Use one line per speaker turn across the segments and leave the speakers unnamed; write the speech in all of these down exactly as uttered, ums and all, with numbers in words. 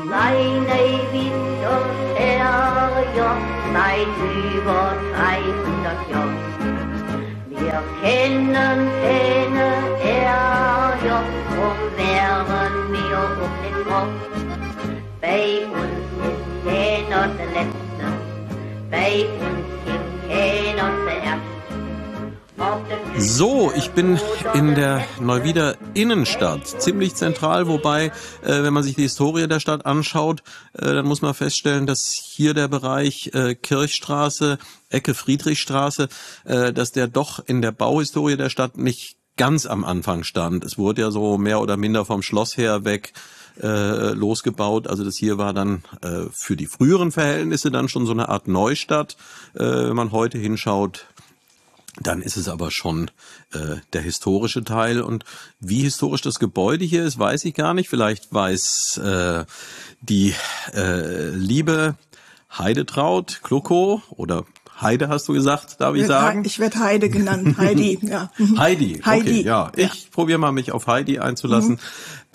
Seine Winterferien seit über dreihundert Jahren. Wir kennen keine Ärger, drum wären wir auch nicht froh. Bei uns ist keiner der Letzte, bei uns gibt keiner der Erste.
So, ich bin in der Neuwieder Innenstadt, ziemlich zentral, wobei, äh, wenn man sich die Historie der Stadt anschaut, äh, dann muss man feststellen, dass hier der Bereich äh, Kirchstraße, Ecke Friedrichstraße, äh, dass der doch in der Bauhistorie der Stadt nicht ganz am Anfang stand. Es wurde ja so mehr oder minder vom Schloss her weg äh, losgebaut. Also das hier war dann äh, für die früheren Verhältnisse dann schon so eine Art Neustadt, äh, wenn man heute hinschaut. Dann ist es aber schon äh, der historische Teil. Und wie historisch das Gebäude hier ist, weiß ich gar nicht. Vielleicht weiß äh, die äh, liebe Heidetraut Kluckow oder Heide hast du gesagt, darf ich sagen?
Ich werde Heide genannt, Heidi, ja.
Heidi, okay,
Heidi.
ja. Ich ja. probiere mal, mich auf Heidi einzulassen, mhm.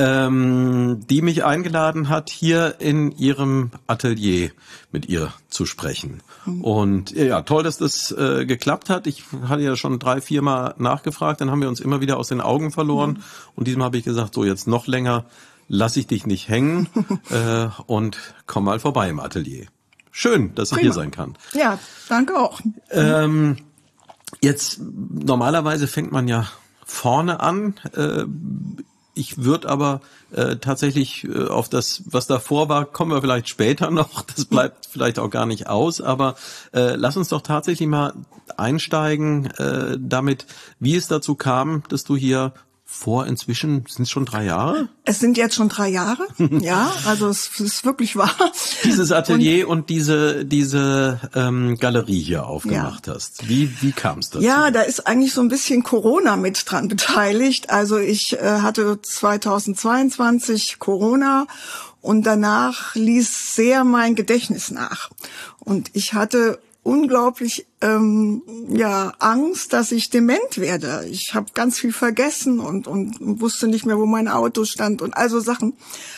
ähm, die mich eingeladen hat, hier in ihrem Atelier mit ihr zu sprechen. Mhm. Und ja, toll, dass das äh, geklappt hat. Ich hatte ja schon drei, vier Mal nachgefragt, dann haben wir uns immer wieder aus den Augen verloren. Mhm. Und diesmal habe ich gesagt, so jetzt noch länger lass ich dich nicht hängen äh, und komm mal vorbei im Atelier. Schön, dass ich Prima. Hier sein kann.
Ja, danke auch.
Ähm, jetzt, normalerweise fängt man ja vorne an. Äh, ich würde aber äh, tatsächlich äh, auf das, was davor war, kommen wir vielleicht später noch. Das bleibt vielleicht auch gar nicht aus. Aber äh, lass uns doch tatsächlich mal einsteigen äh, damit, wie es dazu kam, dass du hier vor inzwischen, sind es schon drei Jahre?
Es sind jetzt schon drei Jahre, ja, also es ist wirklich wahr.
Dieses Atelier und, und diese diese ähm, Galerie hier aufgemacht ja. hast. Wie wie kam es dazu?
Ja, da ist eigentlich so ein bisschen Corona mit dran beteiligt. Also ich äh, hatte zweitausendzweiundzwanzig Corona und danach ließ sehr mein Gedächtnis nach. Und ich hatte unglaublich ähm, ja Angst, dass ich dement werde. Ich habe ganz viel vergessen und und wusste nicht mehr, wo mein Auto stand und also Sachen.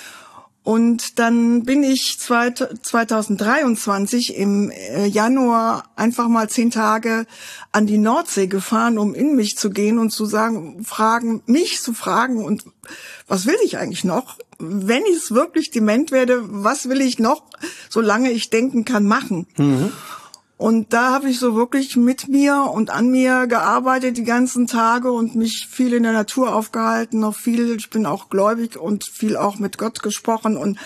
Und dann bin ich zweitausenddreiundzwanzig im Januar einfach mal zehn Tage an die Nordsee gefahren, um in mich zu gehen und zu sagen, fragen, mich zu fragen und was will ich eigentlich noch? Wenn ich wirklich dement werde, was will ich noch, solange ich denken kann, machen? Mhm. Und da habe ich so wirklich mit mir und an mir gearbeitet die ganzen Tage und mich viel in der Natur aufgehalten, noch viel, ich bin auch gläubig und viel auch mit Gott gesprochen und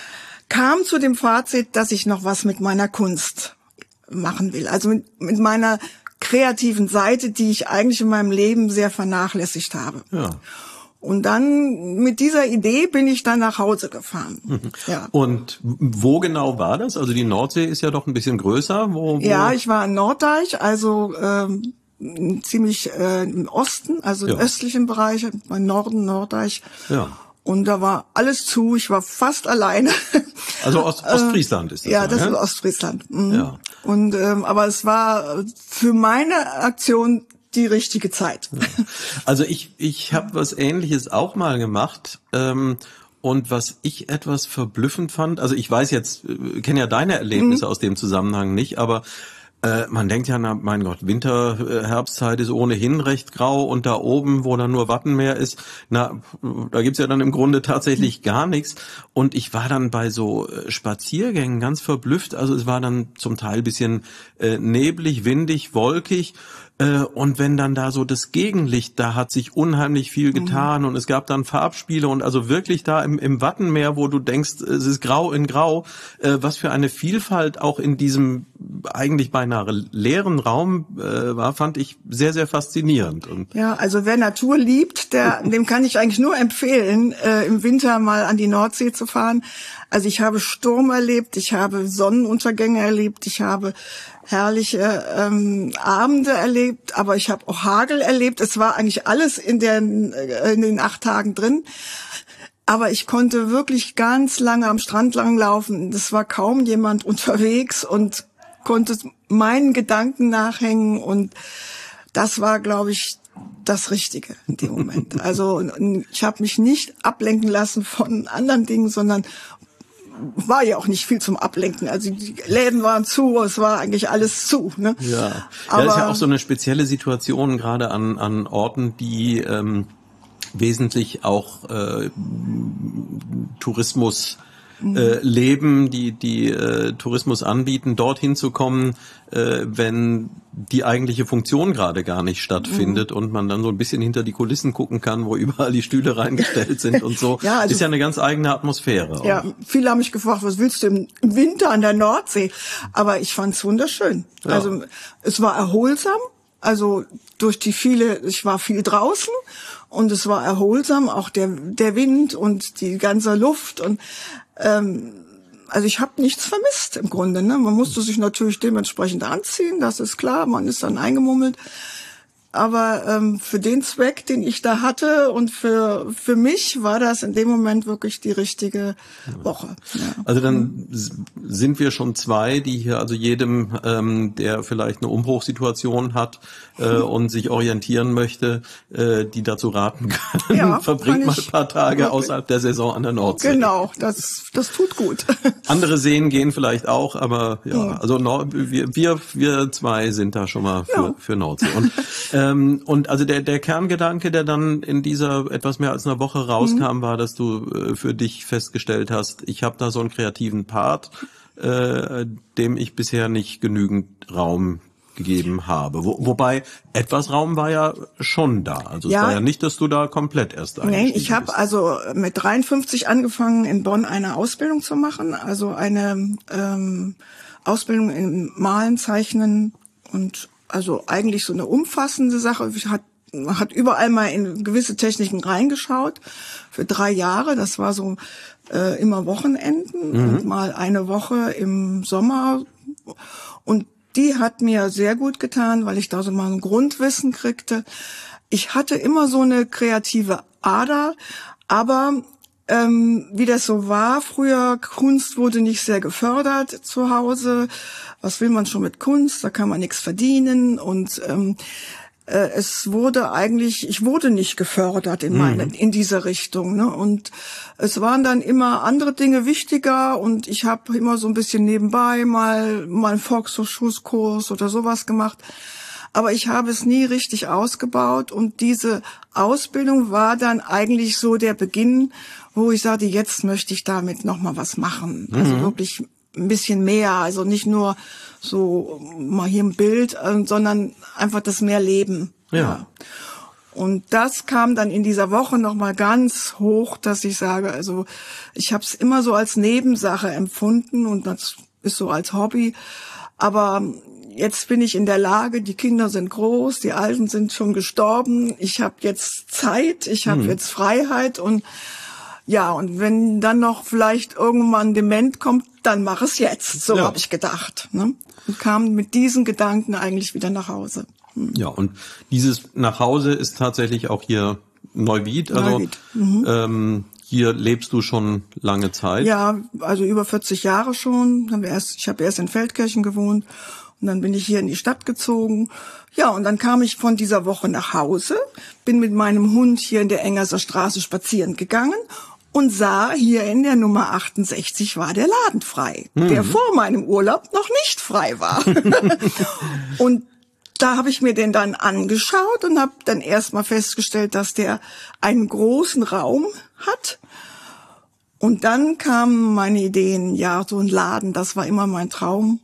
kam zu dem Fazit, dass ich noch was mit meiner Kunst machen will. Also mit, mit meiner kreativen Seite, die ich eigentlich in meinem Leben sehr vernachlässigt habe. Ja. Und dann mit dieser Idee bin ich dann nach Hause gefahren.
Mhm. Ja. Und wo genau war das? Also die Nordsee ist ja doch ein bisschen größer. Wo, wo?
Ja, ich war in Norddeich, also ähm, ziemlich äh, im Osten, also ja. im östlichen Bereich, im Norden, Norddeich. Ja. Und da war alles zu, ich war fast alleine.
Also Ost, Ostfriesland ist das.
Ja, das ja? ist Ostfriesland. Mhm. Ja. Und ähm, aber es war für meine Aktion die richtige Zeit.
Also ich ich habe was Ähnliches auch mal gemacht ähm, und was ich etwas verblüffend fand, also ich weiß jetzt, äh, kenne ja deine Erlebnisse mhm. aus dem Zusammenhang nicht, aber äh, man denkt ja, na, mein Gott, Winter, äh, Herbstzeit ist ohnehin recht grau und da oben, wo dann nur Wattenmeer ist, na, da gibt's ja dann im Grunde tatsächlich gar nichts. Und ich war dann bei so äh, Spaziergängen ganz verblüfft, also es war dann zum Teil bisschen äh, neblig, windig, wolkig. Und wenn dann da so das Gegenlicht, da hat sich unheimlich viel getan mhm. und es gab dann Farbspiele und also wirklich da im, im Wattenmeer, wo du denkst, es ist grau in grau, äh, was für eine Vielfalt auch in diesem eigentlich beinahe leeren Raum äh, war, fand ich sehr, sehr faszinierend. Und
ja, also wer Natur liebt, der, dem kann ich eigentlich nur empfehlen, äh, im Winter mal an die Nordsee zu fahren. Also ich habe Sturm erlebt, ich habe Sonnenuntergänge erlebt, ich habe herrliche ähm, Abende erlebt, aber ich habe auch Hagel erlebt. Es war eigentlich alles in, der, in den acht Tagen drin. Aber ich konnte wirklich ganz lange am Strand langlaufen. Es war kaum jemand unterwegs und konnte meinen Gedanken nachhängen. Und das war, glaube ich, das Richtige in dem Moment. Also ich habe mich nicht ablenken lassen von anderen Dingen, sondern war ja auch nicht viel zum Ablenken. Also die Läden waren zu, es war eigentlich alles zu. Ne?
Ja,
aber
ja, ist ja auch so eine spezielle Situation gerade an an Orten, die ähm, wesentlich auch äh, Tourismus äh, leben, die die äh, Tourismus anbieten, dorthin zu kommen, äh, wenn die eigentliche Funktion gerade gar nicht stattfindet mhm. und man dann so ein bisschen hinter die Kulissen gucken kann, wo überall die Stühle reingestellt sind und so.
Ja, also,
ist ja eine ganz eigene Atmosphäre. Auch.
Ja, viele haben mich gefragt, was willst du im Winter an der Nordsee? Aber ich fand's wunderschön. Ja. Also es war erholsam, also durch die viele, ich war viel draußen und es war erholsam, auch der der Wind und die ganze Luft und ähm, also ich habe nichts vermisst im Grunde. Ne? Man musste sich natürlich dementsprechend anziehen, das ist klar, man ist dann eingemummelt. Aber ähm, für den Zweck, den ich da hatte und für für mich war das in dem Moment wirklich die richtige Woche. Ja.
Also dann sind wir schon zwei, die hier also jedem, ähm, der vielleicht eine Umbruchssituation hat äh, und sich orientieren möchte, äh, die dazu raten können,
ja,
verbringt
kann
mal ein paar Tage wirklich außerhalb der Saison an der Nordsee.
Genau, das das tut gut.
Andere Seen gehen vielleicht auch, aber ja, ja. also Nord- wir wir wir zwei sind da schon mal für ja. für Nordsee. Und ähm, und also der der Kerngedanke, der dann in dieser etwas mehr als einer Woche rauskam, mhm. war, dass du äh, für dich festgestellt hast, ich habe da so einen kreativen Part, äh, dem ich bisher nicht genügend Raum gegeben habe. Wo, wobei etwas Raum war ja schon da. Also ja. es war ja nicht, dass du da komplett erst eingestiegen
Nein, ich habe also mit dreiundfünfzig angefangen, in Bonn eine Ausbildung zu machen. Also eine ähm, Ausbildung im Malen, Zeichnen und also eigentlich so eine umfassende Sache. Ich hat, hat überall mal in gewisse Techniken reingeschaut für drei Jahre. Das war so äh, immer Wochenenden mhm. und mal eine Woche im Sommer. Und die hat mir sehr gut getan, weil ich da so mal ein Grundwissen kriegte. Ich hatte immer so eine kreative Ader, aber ähm, wie das so war früher, Kunst wurde nicht sehr gefördert zu Hause. Was will man schon mit Kunst? Da kann man nichts verdienen und ähm, äh, es wurde eigentlich, ich wurde nicht gefördert in meine, mhm. in diese Richtung, ne? Und es waren dann immer andere Dinge wichtiger und ich habe immer so ein bisschen nebenbei mal mal einen Volkshochschulkurs oder sowas gemacht. Aber ich habe es nie richtig ausgebaut und diese Ausbildung war dann eigentlich so der Beginn, wo ich sagte, jetzt möchte ich damit noch mal was machen. Mhm. Also wirklich ein bisschen mehr, also nicht nur so mal hier ein Bild, sondern einfach das mehr Leben.
Ja. ja.
Und das kam dann in dieser Woche noch mal ganz hoch, dass ich sage, also ich habe es immer so als Nebensache empfunden und das ist so als Hobby, aber jetzt bin ich in der Lage, die Kinder sind groß, die Alten sind schon gestorben, ich habe jetzt Zeit, ich habe mhm. jetzt Freiheit und ja, und wenn dann noch vielleicht irgendwann Dement kommt, dann mach es jetzt. So ja. habe ich gedacht. Ne? Und kam mit diesen Gedanken eigentlich wieder nach Hause. Hm.
Ja, und dieses nach Hause ist tatsächlich auch hier Neuwied. Also
Neuwied. Mhm.
Ähm, hier lebst du schon lange Zeit.
Ja, also über vierzig Jahre schon. Haben wir erst, ich habe erst in Feldkirchen gewohnt und dann bin ich hier in die Stadt gezogen. Ja, und dann kam ich von dieser Woche nach Hause, bin mit meinem Hund hier in der Engerser Straße spazieren gegangen und sah, hier in der Nummer achtundsechzig war der Laden frei, mhm. der vor meinem Urlaub noch nicht frei war. Und da habe ich mir den dann angeschaut und habe dann erstmal festgestellt, dass der einen großen Raum hat. Und dann kamen meine Ideen, ja, so ein Laden, das war immer mein Traum.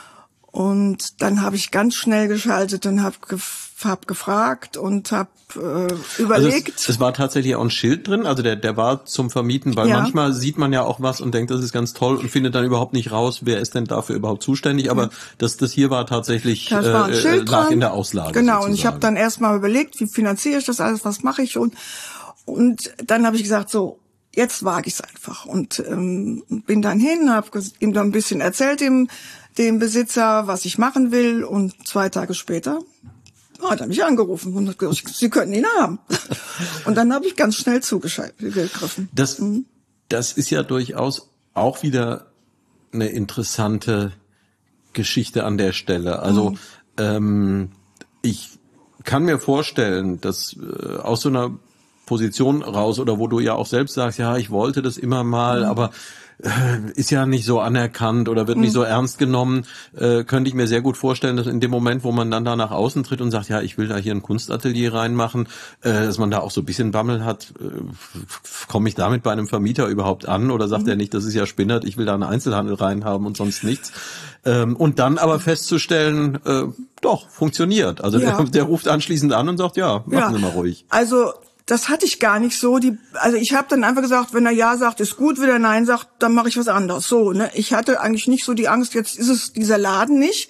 Und dann habe ich ganz schnell geschaltet und habe gef- hab gefragt und habe äh, überlegt.
Also es, es war tatsächlich auch ein Schild drin, also der der war zum Vermieten, weil ja. manchmal sieht man ja auch was und denkt, das ist ganz toll und findet dann überhaupt nicht raus, wer ist denn dafür überhaupt zuständig. Aber ja. das das hier war tatsächlich
das war ein
äh,
Schild
lag
dran.
in der Auslage.
Genau,
sozusagen.
Und ich habe dann erstmal überlegt, wie finanziere ich das alles, was mache ich und und dann habe ich gesagt, so jetzt wage ich es einfach und ähm, bin dann hin, habe ihm dann ein bisschen erzählt, dem dem Besitzer, was ich machen will und zwei Tage später hat er mich angerufen und hat gesagt, Sie können ihn haben. Und dann habe ich ganz schnell zugegriffen.
Das, mhm. das ist ja durchaus auch wieder eine interessante Geschichte an der Stelle. Also mhm. ähm, ich kann mir vorstellen, dass äh, aus so einer Position raus oder wo du ja auch selbst sagst, ja, ich wollte das immer mal, mhm. aber ist ja nicht so anerkannt oder wird nicht so ernst genommen, äh, könnte ich mir sehr gut vorstellen, dass in dem Moment, wo man dann da nach außen tritt und sagt, ja, ich will da hier ein Kunstatelier reinmachen, äh, dass man da auch so ein bisschen Bammel hat, äh, komme ich damit bei einem Vermieter überhaupt an oder sagt mhm. er nicht, das ist ja spinnert, ich will da einen Einzelhandel reinhaben und sonst nichts. Ähm, und dann aber festzustellen, äh, doch, funktioniert. Also ja. der, der ruft anschließend an und sagt, ja, machen
ja.
Sie mal ruhig.
Also das hatte ich gar nicht so. Die, also ich habe dann einfach gesagt, wenn er ja sagt, ist gut, wenn er nein sagt, dann mache ich was anderes. So, ne? Ich hatte eigentlich nicht so die Angst, jetzt ist es dieser Laden nicht.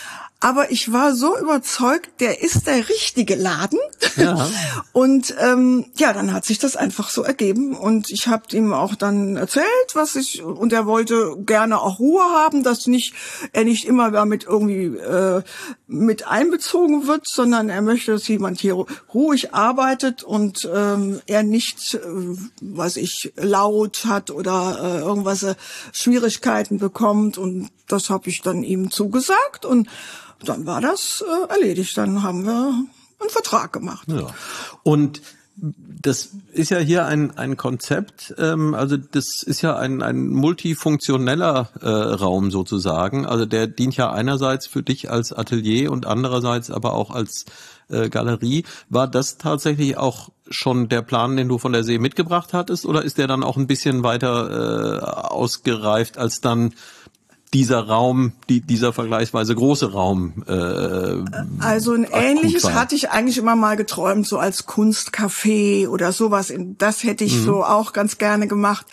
Aber ich war so überzeugt, der ist der richtige Laden. Ja. Und ähm, ja, dann hat sich das einfach so ergeben. Und ich habe ihm auch dann erzählt, was ich, und er wollte gerne auch Ruhe haben, dass nicht er nicht immer damit irgendwie äh, mit einbezogen wird, sondern er möchte, dass jemand hier ruhig arbeitet und ähm, er nicht, äh, was ich, laut hat oder äh, irgendwas äh, Schwierigkeiten bekommt. Und das habe ich dann ihm zugesagt und dann war das äh, erledigt. Dann haben wir einen Vertrag gemacht.
Ja. Und das ist ja hier ein ein Konzept, ähm, also das ist ja ein ein multifunktioneller äh, Raum sozusagen. Also der dient ja einerseits für dich als Atelier und andererseits aber auch als äh, Galerie. War das tatsächlich auch schon der Plan, den du von der See mitgebracht hattest, oder ist der dann auch ein bisschen weiter äh, ausgereift, als dann dieser Raum, die, dieser vergleichsweise große Raum? Äh,
also ein ähnliches hatte ich eigentlich immer mal geträumt, so als Kunstcafé oder sowas. Das hätte ich mhm. so auch ganz gerne gemacht.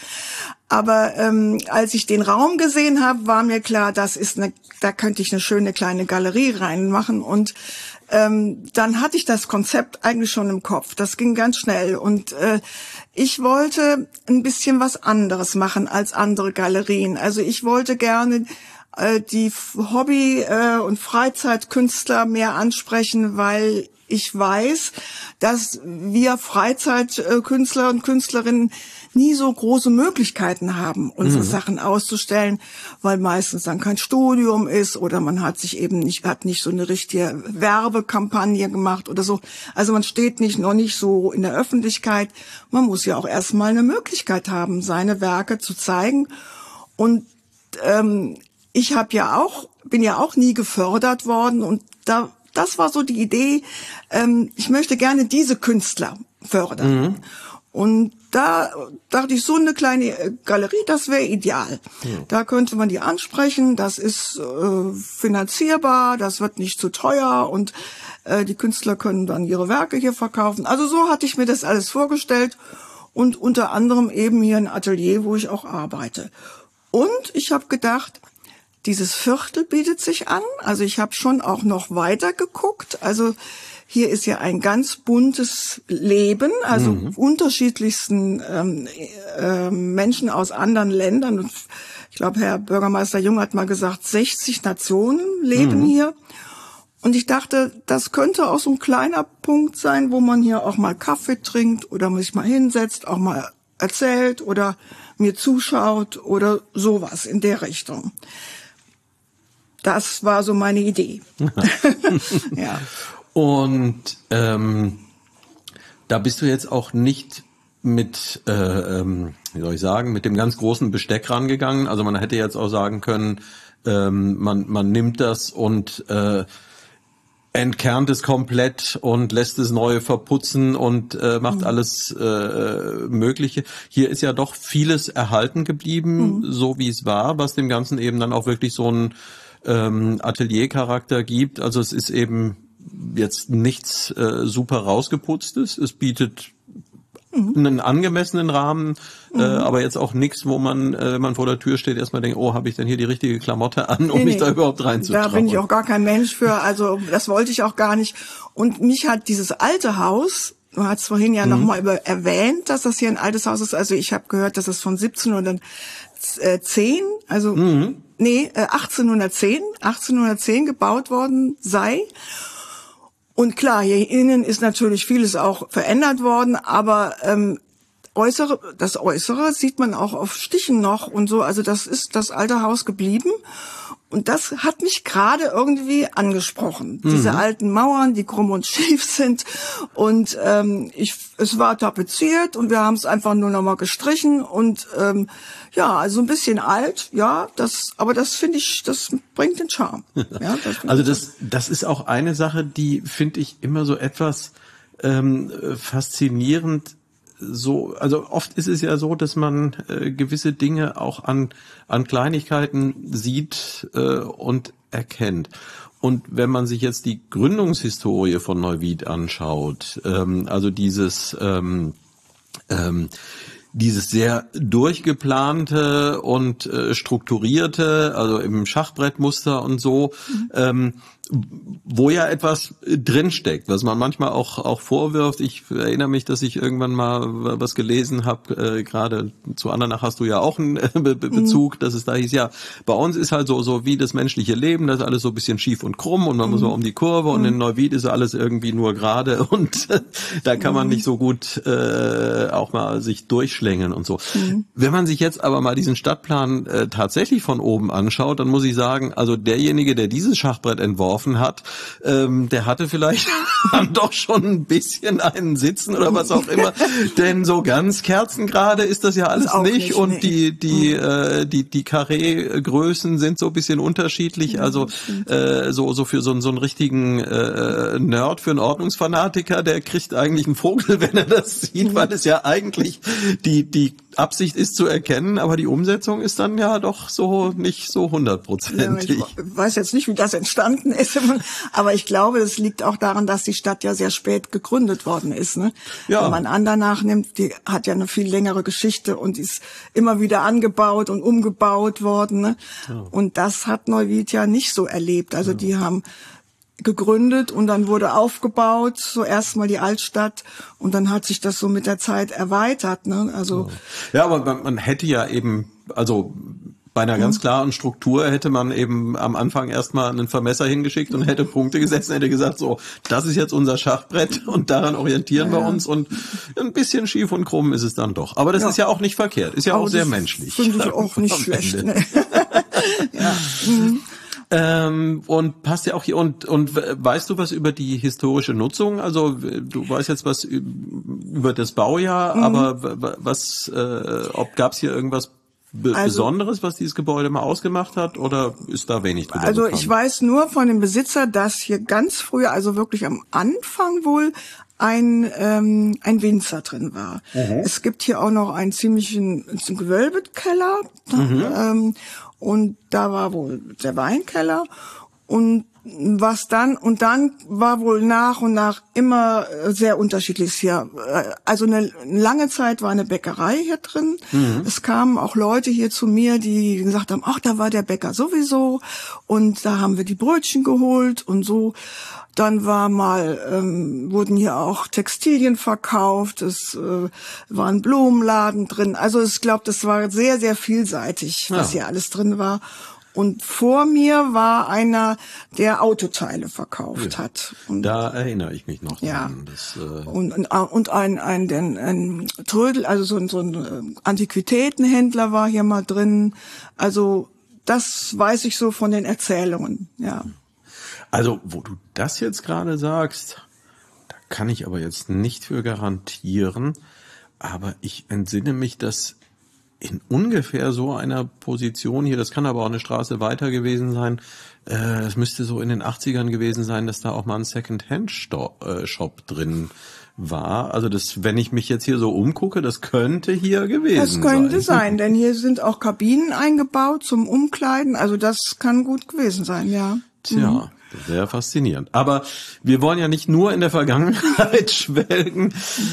Aber ähm, als ich den Raum gesehen habe, war mir klar, das ist eine, da könnte ich eine schöne kleine Galerie reinmachen. Und ähm, dann hatte ich das Konzept eigentlich schon im Kopf. Das ging ganz schnell. Und äh, ich wollte ein bisschen was anderes machen als andere Galerien. Also ich wollte gerne äh, die Hobby- äh, und Freizeitkünstler mehr ansprechen, weil ich weiß, dass wir Freizeitkünstler und Künstlerinnen nie so große Möglichkeiten haben, unsere mhm. Sachen auszustellen, weil meistens dann kein Studium ist oder man hat sich eben nicht, hat nicht so eine richtige Werbekampagne gemacht oder so. Also man steht nicht, noch nicht so in der Öffentlichkeit. Man muss ja auch erstmal eine Möglichkeit haben, seine Werke zu zeigen. Und ähm, ich habe ja auch, bin ja auch nie gefördert worden und da das war so die Idee, ähm, ich möchte gerne diese Künstler fördern. Mhm. Und da dachte ich, so eine kleine Galerie, das wäre ideal. Mhm. Da könnte man die ansprechen, das ist äh, finanzierbar, das wird nicht zu teuer und äh, die Künstler können dann ihre Werke hier verkaufen. Also so hatte ich mir das alles vorgestellt und unter anderem eben hier ein Atelier, wo ich auch arbeite. Und ich habe gedacht, dieses Viertel bietet sich an. Also ich habe schon auch noch weiter geguckt. Also hier ist ja ein ganz buntes Leben, also mhm. unterschiedlichsten ähm, äh, Menschen aus anderen Ländern. Und ich glaube, Herr Bürgermeister Jung hat mal gesagt, sechzig Nationen leben mhm. hier. Und ich dachte, das könnte auch so ein kleiner Punkt sein, wo man hier auch mal Kaffee trinkt oder sich mal hinsetzt, auch mal erzählt oder mir zuschaut oder sowas in der Richtung. Das war so meine Idee.
Ja. Und ähm, da bist du jetzt auch nicht mit, äh, ähm, wie soll ich sagen, mit dem ganz großen Besteck rangegangen. Also man hätte jetzt auch sagen können, ähm, man man nimmt das und äh, entkernt es komplett und lässt es neu verputzen und äh, macht mhm. alles äh, Mögliche. Hier ist ja doch vieles erhalten geblieben, mhm. so wie es war, was dem Ganzen eben dann auch wirklich so ein ähm, Ateliercharakter gibt. Also es ist eben jetzt nichts äh, super rausgeputztes. Es bietet mhm. einen angemessenen Rahmen, mhm. äh, aber jetzt auch nichts, wo man, äh, wenn man vor der Tür steht, erstmal denkt, oh, habe ich denn hier die richtige Klamotte an, um nee, mich nee. da überhaupt reinzutrauen?
Da bin ich auch gar kein Mensch für, also das wollte ich auch gar nicht. Und mich hat dieses alte Haus, du hast vorhin ja mhm. nochmal über erwähnt, dass das hier ein altes Haus ist, also ich habe gehört, dass es von siebzehnhundertzehn, also mhm. nee, achtzehnhundertzehn, achtzehnhundertzehn gebaut worden sei. Und klar, hier innen ist natürlich vieles auch verändert worden, aber ähm, äußere, das Äußere sieht man auch auf Stichen noch und so. Also das ist das alte Haus geblieben. Und das hat mich gerade irgendwie angesprochen. Mhm. Diese alten Mauern, die krumm und schief sind. Und ähm, ich, es war tapeziert und wir haben es einfach nur noch mal gestrichen. Und ähm, ja, also ein bisschen alt, ja, das, aber das finde ich, das bringt den Charme. Ja, das
also das, das ist auch eine Sache, die finde ich immer so etwas ähm, faszinierend. So, also oft ist es ja so, dass man äh, gewisse Dinge auch an an Kleinigkeiten sieht äh, und erkennt. Und wenn man sich jetzt die Gründungshistorie von Neuwied anschaut, ähm, also dieses ähm, ähm, dieses sehr durchgeplante und äh, strukturierte, also im Schachbrettmuster und so, mhm. ähm, wo ja etwas drinsteckt, was man manchmal auch auch vorwirft. Ich erinnere mich, dass ich irgendwann mal was gelesen habe, äh, gerade zu Andernach hast du ja auch einen äh, Be- Bezug, mhm. dass es da hieß, ja, bei uns ist halt so so wie das menschliche Leben, das ist alles so ein bisschen schief und krumm und man mhm. muss so um die Kurve und mhm. in Neuwied ist alles irgendwie nur gerade und äh, da kann man nicht so gut äh, auch mal sich durchschlängeln und so. Mhm. Wenn man sich jetzt aber mal diesen Stadtplan äh, tatsächlich von oben anschaut, dann muss ich sagen, also derjenige, der dieses Schachbrett entworfen hat, ähm, der hatte vielleicht dann doch schon ein bisschen einen Sitzen oder was auch immer, denn so ganz kerzengerade ist das ja alles nicht, nicht und nee. die die mhm. äh, die die Karree-Größen sind so ein bisschen unterschiedlich, ja, also äh, so so für so, einen so einen richtigen äh, Nerd, für einen Ordnungsfanatiker, der kriegt eigentlich einen Vogel, wenn er das sieht, mhm. weil es ja eigentlich die die Absicht ist zu erkennen, aber die Umsetzung ist dann ja doch so nicht so hundertprozentig.
Ja, ich weiß jetzt nicht, wie das entstanden ist, aber ich glaube, es liegt auch daran, dass die Stadt ja sehr spät gegründet worden ist. Ne?
Ja.
Wenn man Andernach nimmt, die hat ja eine viel längere Geschichte und ist immer wieder angebaut und umgebaut worden. Ne? Ja. Und das hat Neuwied ja nicht so erlebt. Also ja. die haben gegründet und dann wurde aufgebaut, so erstmal die Altstadt und dann hat sich das so mit der Zeit erweitert. Ne? Also
ja, aber man, man hätte ja eben, also bei einer ganz klaren Struktur hätte man eben am Anfang erstmal einen Vermesser hingeschickt und hätte Punkte gesetzt und hätte gesagt, so, das ist jetzt unser Schachbrett und daran orientieren ja, wir uns und ein bisschen schief und krumm ist es dann doch. Aber das ja. ist ja auch nicht verkehrt, ist ja aber auch sehr menschlich.
Finde ich auch nicht schlecht. Ne? ja. mhm.
Ähm, und passt ja auch hier und und weißt du was über die historische Nutzung? Also du weißt jetzt was über das Baujahr, mhm. aber was äh, ob gab's hier irgendwas Be- also, Besonderes, was dieses Gebäude mal ausgemacht hat, oder ist da wenig drüber
Also
bekannt?
Ich weiß nur von dem Besitzer, dass hier ganz früher, also wirklich am Anfang wohl, ein ähm, ein Winzer drin war. Mhm. Es gibt hier auch noch einen ziemlichen einen Gewölbekeller mhm. ähm, und da war wohl der Weinkeller und was dann, und dann war wohl nach und nach immer sehr unterschiedlich hier. Also eine lange Zeit war eine Bäckerei hier drin. Mhm. Es kamen auch Leute hier zu mir, die gesagt haben, ach, da war der Bäcker sowieso. Und da haben wir die Brötchen geholt und so. Dann war mal, ähm, wurden hier auch Textilien verkauft. Es äh, war ein Blumenladen drin. Also ich glaube, das war sehr, sehr vielseitig, was ja. hier alles drin war. Und vor mir war einer, der Autoteile verkauft ja, hat. Und
da erinnere ich mich noch
ja.
dran. Das, äh
und, und, und ein, ein, ein, ein Trödel, also so ein, so ein Antiquitätenhändler war hier mal drin. Also das weiß ich so von den Erzählungen, ja.
Also, wo du das jetzt gerade sagst, da kann ich aber jetzt nicht für garantieren, aber ich entsinne mich, dass in ungefähr so einer Position hier, das kann aber auch eine Straße weiter gewesen sein, äh, es müsste so in den achtzigern gewesen sein, dass da auch mal ein Second-Hand-Shop drin war. Also das, wenn ich mich jetzt hier so umgucke, das könnte hier gewesen sein.
Das könnte sein, sein, denn hier sind auch Kabinen eingebaut zum Umkleiden, also das kann gut gewesen sein, ja.
Tja. Mhm. Sehr faszinierend. Aber wir wollen ja nicht nur in der Vergangenheit schwelgen.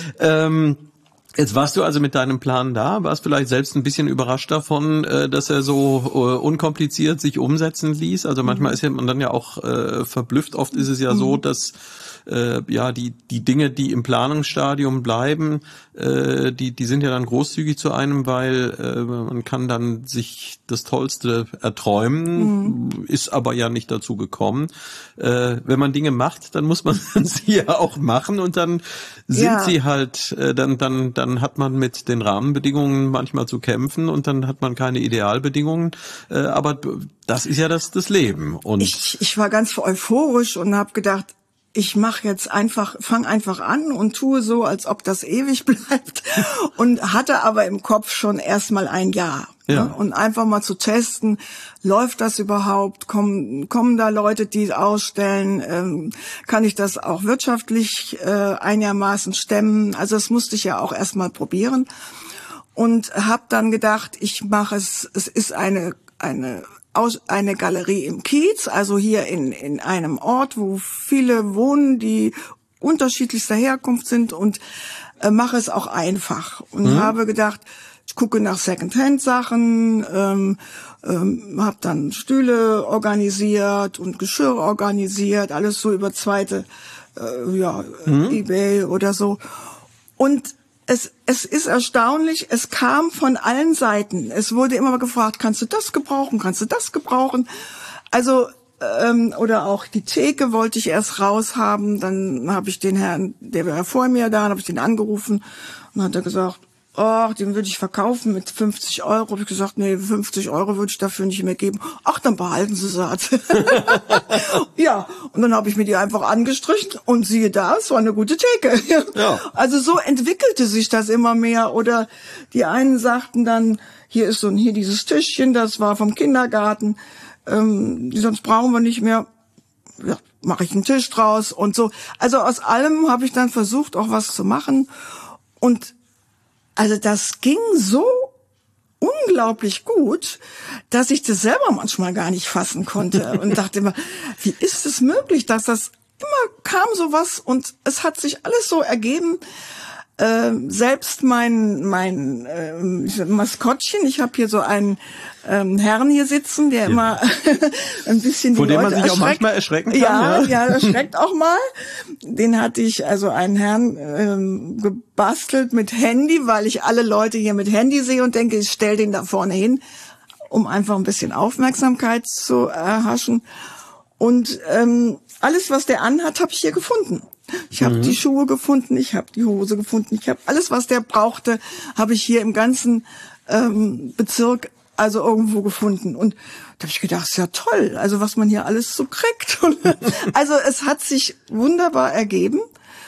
Ähm, Jetzt warst du also mit deinem Plan da, warst vielleicht selbst ein bisschen überrascht davon, dass er so unkompliziert sich umsetzen ließ. Also manchmal ist ja man dann ja auch äh, verblüfft. Oft ist es ja so, dass äh, ja, die die Dinge, die im Planungsstadium bleiben, äh, die die sind ja dann großzügig zu einem, weil äh, man kann dann sich das Tollste erträumen, mhm. ist aber ja nicht dazu gekommen. Äh, wenn man Dinge macht, dann muss man sie ja auch machen und dann sind ja. sie halt, äh, dann dann dann hat man mit den Rahmenbedingungen manchmal zu kämpfen und dann hat man keine Idealbedingungen, äh, aber das ist ja das das Leben. Und
ich, ich war ganz euphorisch und habe gedacht, ich mache jetzt einfach, fang einfach an und tue so, als ob das ewig bleibt und hatte aber im Kopf schon erstmal ein Jahr. Ja. Ne? Und einfach mal zu testen, läuft das überhaupt, kommen, kommen da Leute, die ausstellen, ähm, kann ich das auch wirtschaftlich äh, einigermaßen stemmen? Also das musste ich ja auch erstmal probieren und habe dann gedacht, ich mache es, es ist eine, eine aus eine Galerie im Kiez, also hier in in einem Ort, wo viele wohnen, die unterschiedlichster Herkunft sind und äh, mache es auch einfach und mhm. habe gedacht, ich gucke nach Secondhand-Sachen, ähm, ähm, habe dann Stühle organisiert und Geschirr organisiert, alles so über zweite, äh, ja mhm. eBay oder so und Es, es ist erstaunlich, es kam von allen Seiten. Es wurde immer gefragt, kannst du das gebrauchen, kannst du das gebrauchen? Also, ähm, oder auch die Theke wollte ich erst raushaben. Dann habe ich den Herrn, der war vor mir da, dann habe ich den angerufen und hat er gesagt, ach, den würde ich verkaufen mit fünfzig Euro. Habe ich gesagt, nee, fünfzig Euro würde ich dafür nicht mehr geben. Ach, dann behalten Sie sie halt. Ja, und dann habe ich mir die einfach angestrichen und siehe da, es war eine gute Theke. Ja. Also so entwickelte sich das immer mehr. Oder die einen sagten dann, hier ist so ein, hier dieses Tischchen, das war vom Kindergarten, ähm, sonst brauchen wir nicht mehr. Ja, mache ich einen Tisch draus und so. Also aus allem habe ich dann versucht, auch was zu machen. Und also das ging so unglaublich gut, dass ich das selber manchmal gar nicht fassen konnte und dachte immer, wie ist es möglich, dass das immer kam sowas und es hat sich alles so ergeben. Äh, selbst mein mein äh, Maskottchen, ich habe hier so einen ähm, Herrn hier sitzen, der ja. immer ein bisschen die
Vor dem
Leute
man sich
erschreckt.
auch manchmal erschrecken kann.
Ja,
ja,
ja, erschreckt auch mal. Den hatte ich, also einen Herrn ähm, gebastelt mit Handy, weil ich alle Leute hier mit Handy sehe und denke, ich stell den da vorne hin, um einfach ein bisschen Aufmerksamkeit zu erhaschen. Und ähm, alles, was der anhat, habe ich hier gefunden. Ich habe mhm. die Schuhe gefunden, ich habe die Hose gefunden, ich habe alles, was der brauchte, habe ich hier im ganzen ähm, Bezirk also irgendwo gefunden. Und da habe ich gedacht, ist ja toll, also was man hier alles so kriegt. Und also es hat sich wunderbar ergeben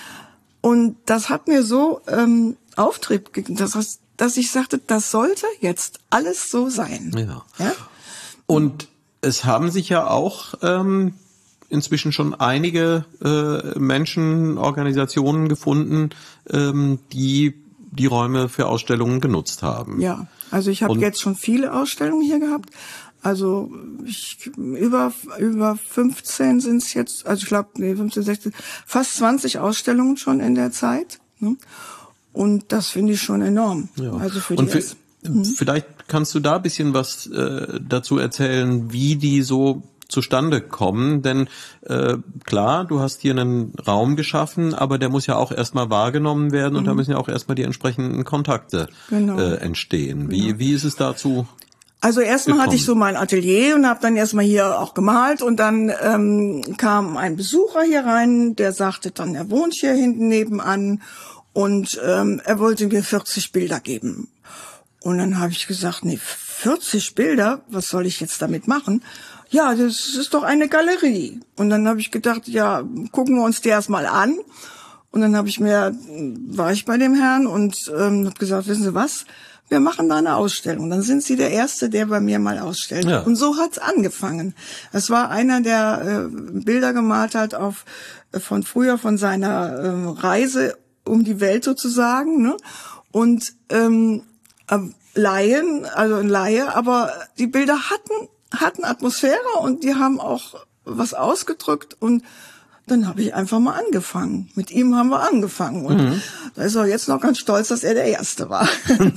und das hat mir so ähm, Auftrieb gegeben, dass, dass ich sagte, das sollte jetzt alles so sein.
Ja.
Ja?
Und es haben sich ja auch ähm, inzwischen schon einige äh, Menschen, Organisationen gefunden, ähm, die die Räume für Ausstellungen genutzt haben.
Ja, also ich habe jetzt schon viele Ausstellungen hier gehabt. Also ich, über über fünfzehn sind es jetzt, also ich glaube, nee, fünfzehn, sechzehn, fast zwanzig Ausstellungen schon in der Zeit. Ne? Und das finde ich schon enorm. Ja. Also für die
Und für, mhm. vielleicht kannst du da ein bisschen was äh, dazu erzählen, wie die so zustande kommen, denn äh, klar, du hast hier einen Raum geschaffen, aber der muss ja auch erstmal wahrgenommen werden mhm. und da müssen ja auch erstmal die entsprechenden Kontakte genau. äh, entstehen. Wie genau. wie ist es dazu?
Also erstmal hatte ich so mein Atelier und habe dann erstmal hier auch gemalt und dann ähm, kam ein Besucher hier rein, der sagte dann, er wohnt hier hinten nebenan und ähm, er wollte mir vierzig Bilder geben. Und dann habe ich gesagt, nee, vierzig Bilder, was soll ich jetzt damit machen? Ja, das ist doch eine Galerie. Und dann habe ich gedacht, ja, gucken wir uns die erstmal an. Und dann habe ich mir, war ich bei dem Herrn und ähm, habe gesagt, wissen Sie was, wir machen da eine Ausstellung. Dann sind Sie der Erste, der bei mir mal ausstellt. Ja. Und so hat's angefangen. Das war einer, der äh, Bilder gemalt hat auf äh, von früher, von seiner äh, Reise um die Welt sozusagen. Ne? Und ähm, äh, Laien, also ein Laie, aber die Bilder hatten hatten Atmosphäre und die haben auch was ausgedrückt und dann habe ich einfach mal angefangen. Mit ihm haben wir angefangen und mhm. da ist er jetzt noch ganz stolz, dass er der Erste war.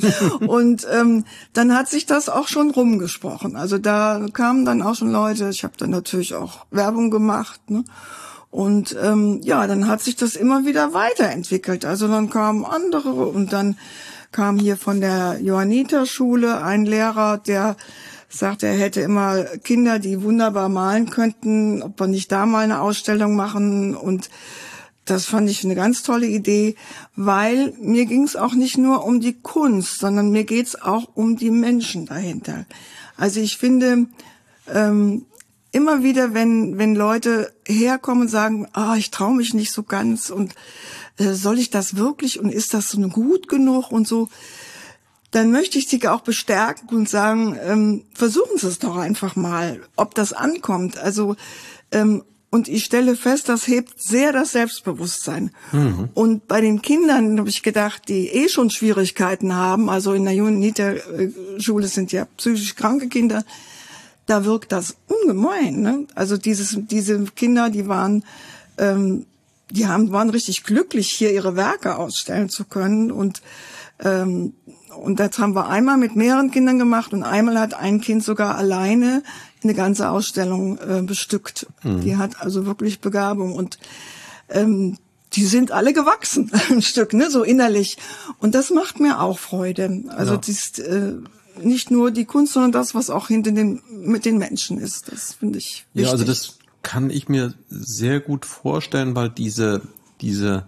Und ähm, dann hat sich das auch schon rumgesprochen. Also da kamen dann auch schon Leute, ich habe dann natürlich auch Werbung gemacht, ne? Und ähm, ja, dann hat sich das immer wieder weiterentwickelt. Also dann kamen andere und dann kam hier von der Johanniterschule ein Lehrer, der sagte, er hätte immer Kinder, die wunderbar malen könnten, ob wir nicht da mal eine Ausstellung machen. Und das fand ich eine ganz tolle Idee, weil mir ging es auch nicht nur um die Kunst, sondern mir geht es auch um die Menschen dahinter. Also ich finde, ähm, immer wieder, wenn wenn Leute herkommen und sagen, ah, ich traue mich nicht so ganz und äh, soll ich das wirklich und ist das so gut genug und so, dann möchte ich sie auch bestärken und sagen, ähm, versuchen Sie es doch einfach mal, ob das ankommt. Also ähm, und ich stelle fest, das hebt sehr das Selbstbewusstsein. Mhm. Und bei den Kindern habe ich gedacht, die eh schon Schwierigkeiten haben, also in der Johanniterschule sind ja psychisch kranke Kinder, da wirkt das ungemein. Ne? Also dieses, diese Kinder, die waren, ähm, die haben, waren richtig glücklich, hier ihre Werke ausstellen zu können. Und ähm, und das haben wir einmal mit mehreren Kindern gemacht und einmal hat ein Kind sogar alleine eine ganze Ausstellung äh, bestückt. Mhm. Die hat also wirklich Begabung und ähm, die sind alle gewachsen, ein Stück, ne, so innerlich. Und das macht mir auch Freude. Also ja. das ist äh, nicht nur die Kunst, sondern das, was auch hinter den mit den Menschen ist. Das finde ich wichtig.
Ja, also das kann ich mir sehr gut vorstellen, weil diese diese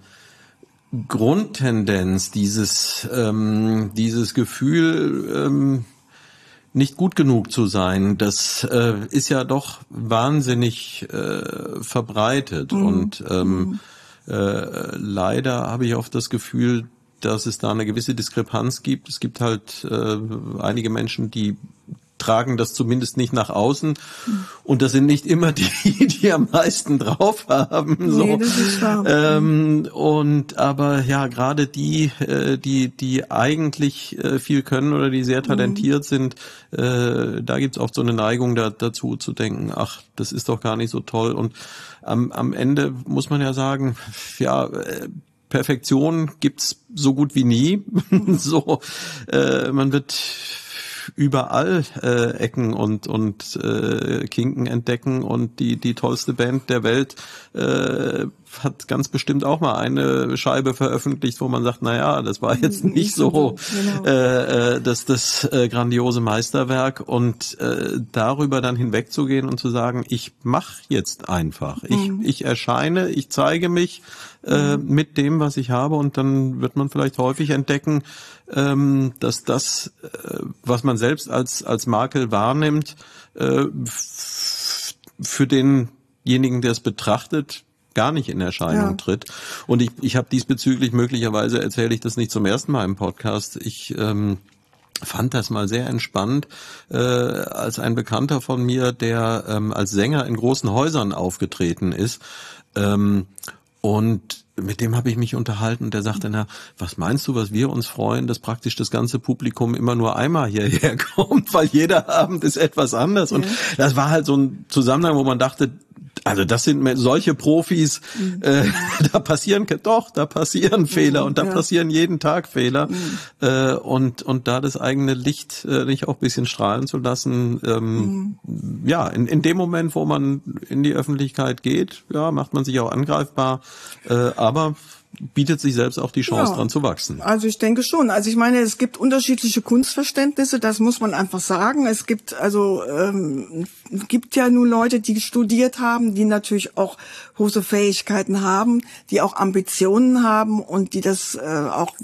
Grundtendenz, dieses ähm, dieses Gefühl, ähm, nicht gut genug zu sein, das äh, ist ja doch wahnsinnig äh, verbreitet. Mhm. Und ähm, äh, leider habe ich oft das Gefühl, dass es da eine gewisse Diskrepanz gibt. Es gibt halt äh, einige Menschen, die tragen das zumindest nicht nach außen. Und das sind nicht immer die, die am meisten drauf haben. So.
Nee, das ist wahr.
Ähm, und aber ja, gerade die, äh, die, die eigentlich äh, viel können oder die sehr talentiert mhm. sind, äh, da gibt's oft so eine Neigung da, dazu zu denken, ach, das ist doch gar nicht so toll. Und am, am Ende muss man ja sagen, ja, äh, Perfektion gibt's so gut wie nie. so, äh, man wird überall äh, Ecken und und äh, Kinken entdecken und die die tollste Band der Welt äh, hat ganz bestimmt auch mal eine Scheibe veröffentlicht, wo man sagt, na ja, das war jetzt nicht so genau. äh, das das äh, grandiose Meisterwerk und äh, darüber dann hinwegzugehen und zu sagen, ich mache jetzt einfach, ich mhm. ich erscheine, ich zeige mich äh, mhm. mit dem, was ich habe und dann wird man vielleicht häufig entdecken, ähm, dass das, äh, was man selbst als als Makel wahrnimmt, äh, f- für denjenigen, der es betrachtet, gar nicht in Erscheinung ja. tritt. Und ich ich habe diesbezüglich, möglicherweise erzähle ich das nicht zum ersten Mal im Podcast, ich ähm, fand das mal sehr entspannt, äh, als ein Bekannter von mir, der ähm, als Sänger in großen Häusern aufgetreten ist, ähm, und mit dem habe ich mich unterhalten und der sagte, na, was meinst du, was wir uns freuen, dass praktisch das ganze Publikum immer nur einmal hierher kommt, weil jeder Abend ist etwas anders. Und ja. das war halt so ein Zusammenhang, wo man dachte, also das sind solche Profis, mhm. äh, da passieren, doch, da passieren Fehler mhm, und da ja. passieren jeden Tag Fehler. Mhm. Äh, und und da das eigene Licht äh, nicht auch ein bisschen strahlen zu lassen, ähm, mhm. ja, in, in dem Moment, wo man in die Öffentlichkeit geht, ja, macht man sich auch angreifbar, äh, aber bietet sich selbst auch die Chance, ja. dran zu wachsen.
Also ich denke schon. Also ich meine, es gibt unterschiedliche Kunstverständnisse, das muss man einfach sagen. Es gibt also ähm, gibt ja nun Leute, die studiert haben, die natürlich auch große Fähigkeiten haben, die auch Ambitionen haben und die das äh, auch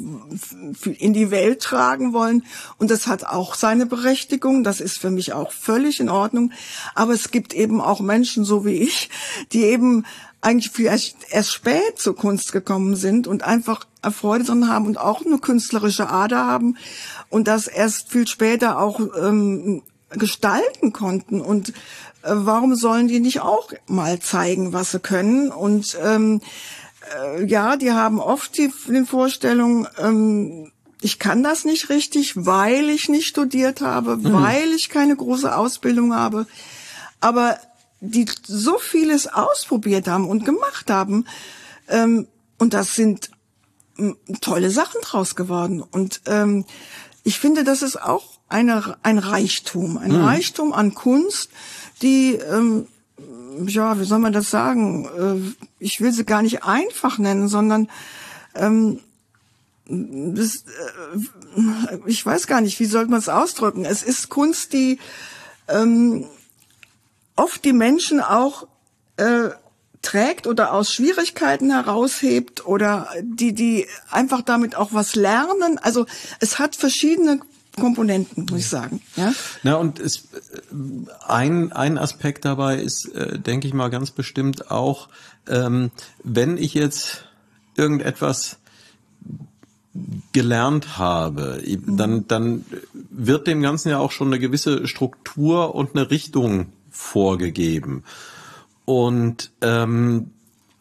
in die Welt tragen wollen. Und das hat auch seine Berechtigung. Das ist für mich auch völlig in Ordnung. Aber es gibt eben auch Menschen, so wie ich, die eben eigentlich vielleicht erst spät zur Kunst gekommen sind und einfach Freude dran haben und auch eine künstlerische Ader haben und das erst viel später auch ähm, gestalten konnten. Und äh, warum sollen die nicht auch mal zeigen, was sie können? Und ähm, äh, ja, die haben oft die, die Vorstellung, ähm, ich kann das nicht richtig, weil ich nicht studiert habe, mhm. weil ich keine große Ausbildung habe. Aber die so vieles ausprobiert haben und gemacht haben. Ähm, und das sind m, tolle Sachen draus geworden. Und ähm, ich finde, das ist auch eine, ein Reichtum, ein mhm. Reichtum an Kunst, die ähm, ja, wie soll man das sagen? Ich will sie gar nicht einfach nennen, sondern ähm, das, äh, ich weiß gar nicht, wie soll man es ausdrücken? Es ist Kunst, die ähm, oft die Menschen auch äh, trägt oder aus Schwierigkeiten heraushebt oder die die einfach damit auch was lernen. Also es hat verschiedene Komponenten, muss ich sagen. Ja,
Na und es, ein ein Aspekt dabei ist, äh, denke ich mal, ganz bestimmt auch, ähm, wenn ich jetzt irgendetwas gelernt habe, dann dann wird dem Ganzen ja auch schon eine gewisse Struktur und eine Richtung vorgegeben. Und ähm,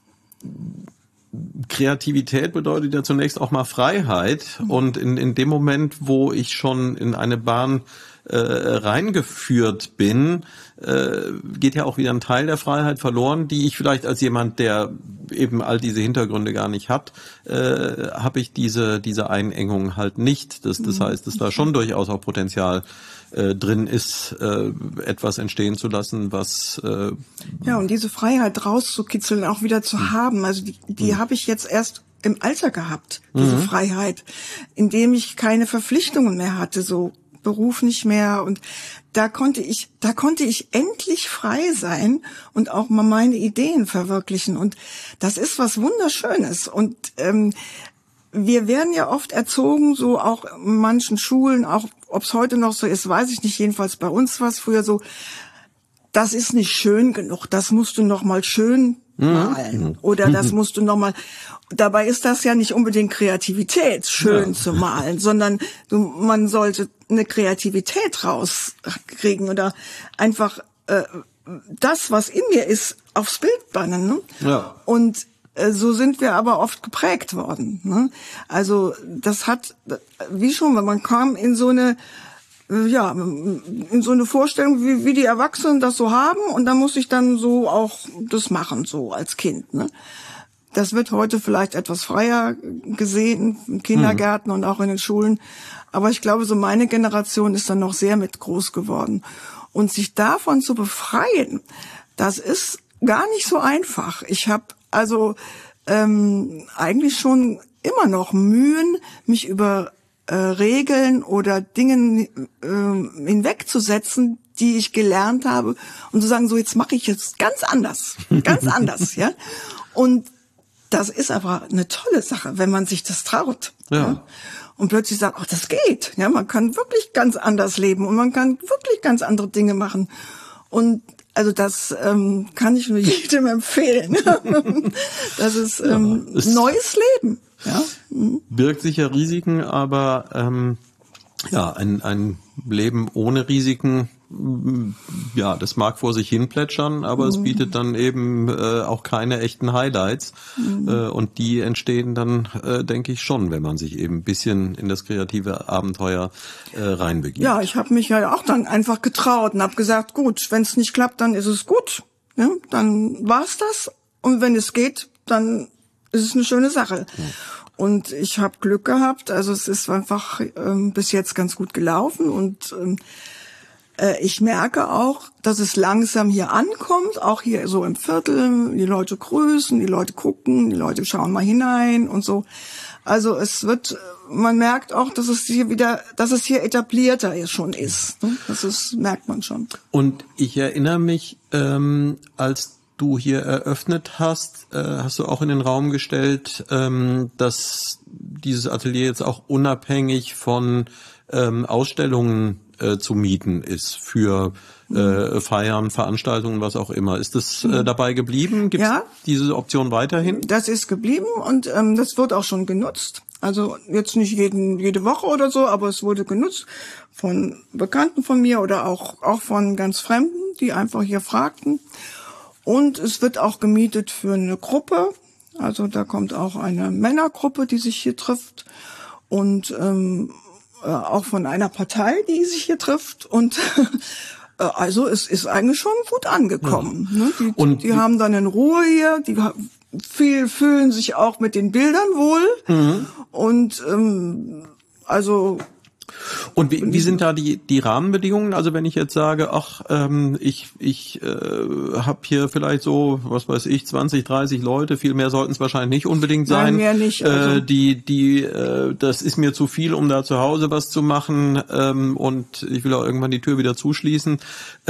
Kreativität bedeutet ja zunächst auch mal Freiheit. Und in in dem Moment, wo ich schon in eine Bahn äh, reingeführt bin, äh, geht ja auch wieder ein Teil der Freiheit verloren, die ich vielleicht als jemand, der eben all diese Hintergründe gar nicht hat, äh, habe ich diese diese Einengung halt nicht. Das das heißt, dass da schon durchaus auch Potenzial äh, drin ist, äh, etwas entstehen zu lassen, was äh,
ja, und diese Freiheit rauszukitzeln, auch wieder zu haben, also die, die habe ich jetzt erst im Alter gehabt, diese mhm. Freiheit, indem ich keine Verpflichtungen mehr hatte, so Beruf nicht mehr, und da konnte ich, da konnte ich endlich frei sein und auch mal meine Ideen verwirklichen, und das ist was Wunderschönes. Und ähm, wir werden ja oft erzogen, so auch in manchen Schulen, auch ob es heute noch so ist, weiß ich nicht, jedenfalls bei uns war es früher so, das ist nicht schön genug, das musst du noch mal schön malen mhm. oder das musst du noch mal. Dabei ist das ja nicht unbedingt Kreativität, schön ja. zu malen, sondern du, man sollte eine Kreativität rauskriegen oder einfach äh, das, was in mir ist, aufs Bild bannen. Ne? Ja. Und äh, so sind wir aber oft geprägt worden. Ne? Also das hat, wie schon, man kam in so eine ja, in so eine Vorstellung, wie, wie die Erwachsenen das so haben, und da muss ich dann so auch das machen, so als Kind. Ne? Das wird heute vielleicht etwas freier gesehen, in Kindergärten mhm. und auch in den Schulen. Aber ich glaube, so meine Generation ist dann noch sehr mit groß geworden. Und sich davon zu befreien, das ist gar nicht so einfach. Ich habe also ähm, eigentlich schon immer noch Mühen, mich über äh, Regeln oder Dingen äh, hinwegzusetzen, die ich gelernt habe, und zu sagen, so jetzt mache ich jetzt ganz anders, ganz anders, ja. Und das ist aber eine tolle Sache, wenn man sich das traut. Ja. Ja? Und plötzlich sagt, ach, das geht. Ja, man kann wirklich ganz anders leben und man kann wirklich ganz andere Dinge machen. Und also das ähm, kann ich nur jedem empfehlen. Das ist ähm, ja, neues Leben. Ja? Mhm.
Birgt sicher Risiken, aber ähm, ja, ein, ein Leben ohne Risiken, ja, das mag vor sich hin plätschern, aber mhm. es bietet dann eben äh, auch keine echten Highlights. Mhm. Äh, und die entstehen dann, äh, denke ich, schon, wenn man sich eben ein bisschen in das kreative Abenteuer äh, reinbegibt.
Ja, ich habe mich ja auch dann einfach getraut und habe gesagt, gut, wenn es nicht klappt, dann ist es gut. Ja, dann war's das. Und wenn es geht, dann ist es eine schöne Sache. Mhm. Und ich habe Glück gehabt, also es ist einfach ähm, bis jetzt ganz gut gelaufen, und ähm, äh, ich merke auch, dass es langsam hier ankommt, auch hier so im Viertel, die Leute grüßen, die Leute gucken, die Leute schauen mal hinein und so. Also es wird, man merkt auch, dass es hier wieder, dass es hier etablierter schon ist. Ne? Das ist, merkt man schon.
Und ich erinnere mich, ähm, als du hier eröffnet hast, äh, hast du auch in den Raum gestellt, ähm, dass dieses Atelier jetzt auch unabhängig von ähm, Ausstellungen äh, zu mieten ist für äh, Feiern, Veranstaltungen, was auch immer. Ist das äh, dabei geblieben? Gibt es ja diese Option weiterhin?
Das ist geblieben, und ähm, das wird auch schon genutzt. Also jetzt nicht jeden, jede Woche oder so, aber es wurde genutzt von Bekannten von mir oder auch, auch von ganz Fremden, die einfach hier fragten. Und es wird auch gemietet für eine Gruppe. Also da kommt auch eine Männergruppe, die sich hier trifft. Und ähm, äh, auch von einer Partei, die sich hier trifft. Und äh, also es ist eigentlich schon gut angekommen. Ja. Ne? Die, und die haben dann in Ruhe hier. Die viel fühlen sich auch mit den Bildern wohl. Mhm. Und ähm, also
Und wie, wie sind da die die Rahmenbedingungen? Also wenn ich jetzt sage, ach, ähm, ich ich äh, habe hier vielleicht so, was weiß ich, zwanzig, dreißig Leute, viel mehr sollten es wahrscheinlich nicht unbedingt sein.
Nein, mehr nicht. Also
äh, die die äh, das ist mir zu viel, um da zu Hause was zu machen, ähm, und ich will auch irgendwann die Tür wieder zuschließen.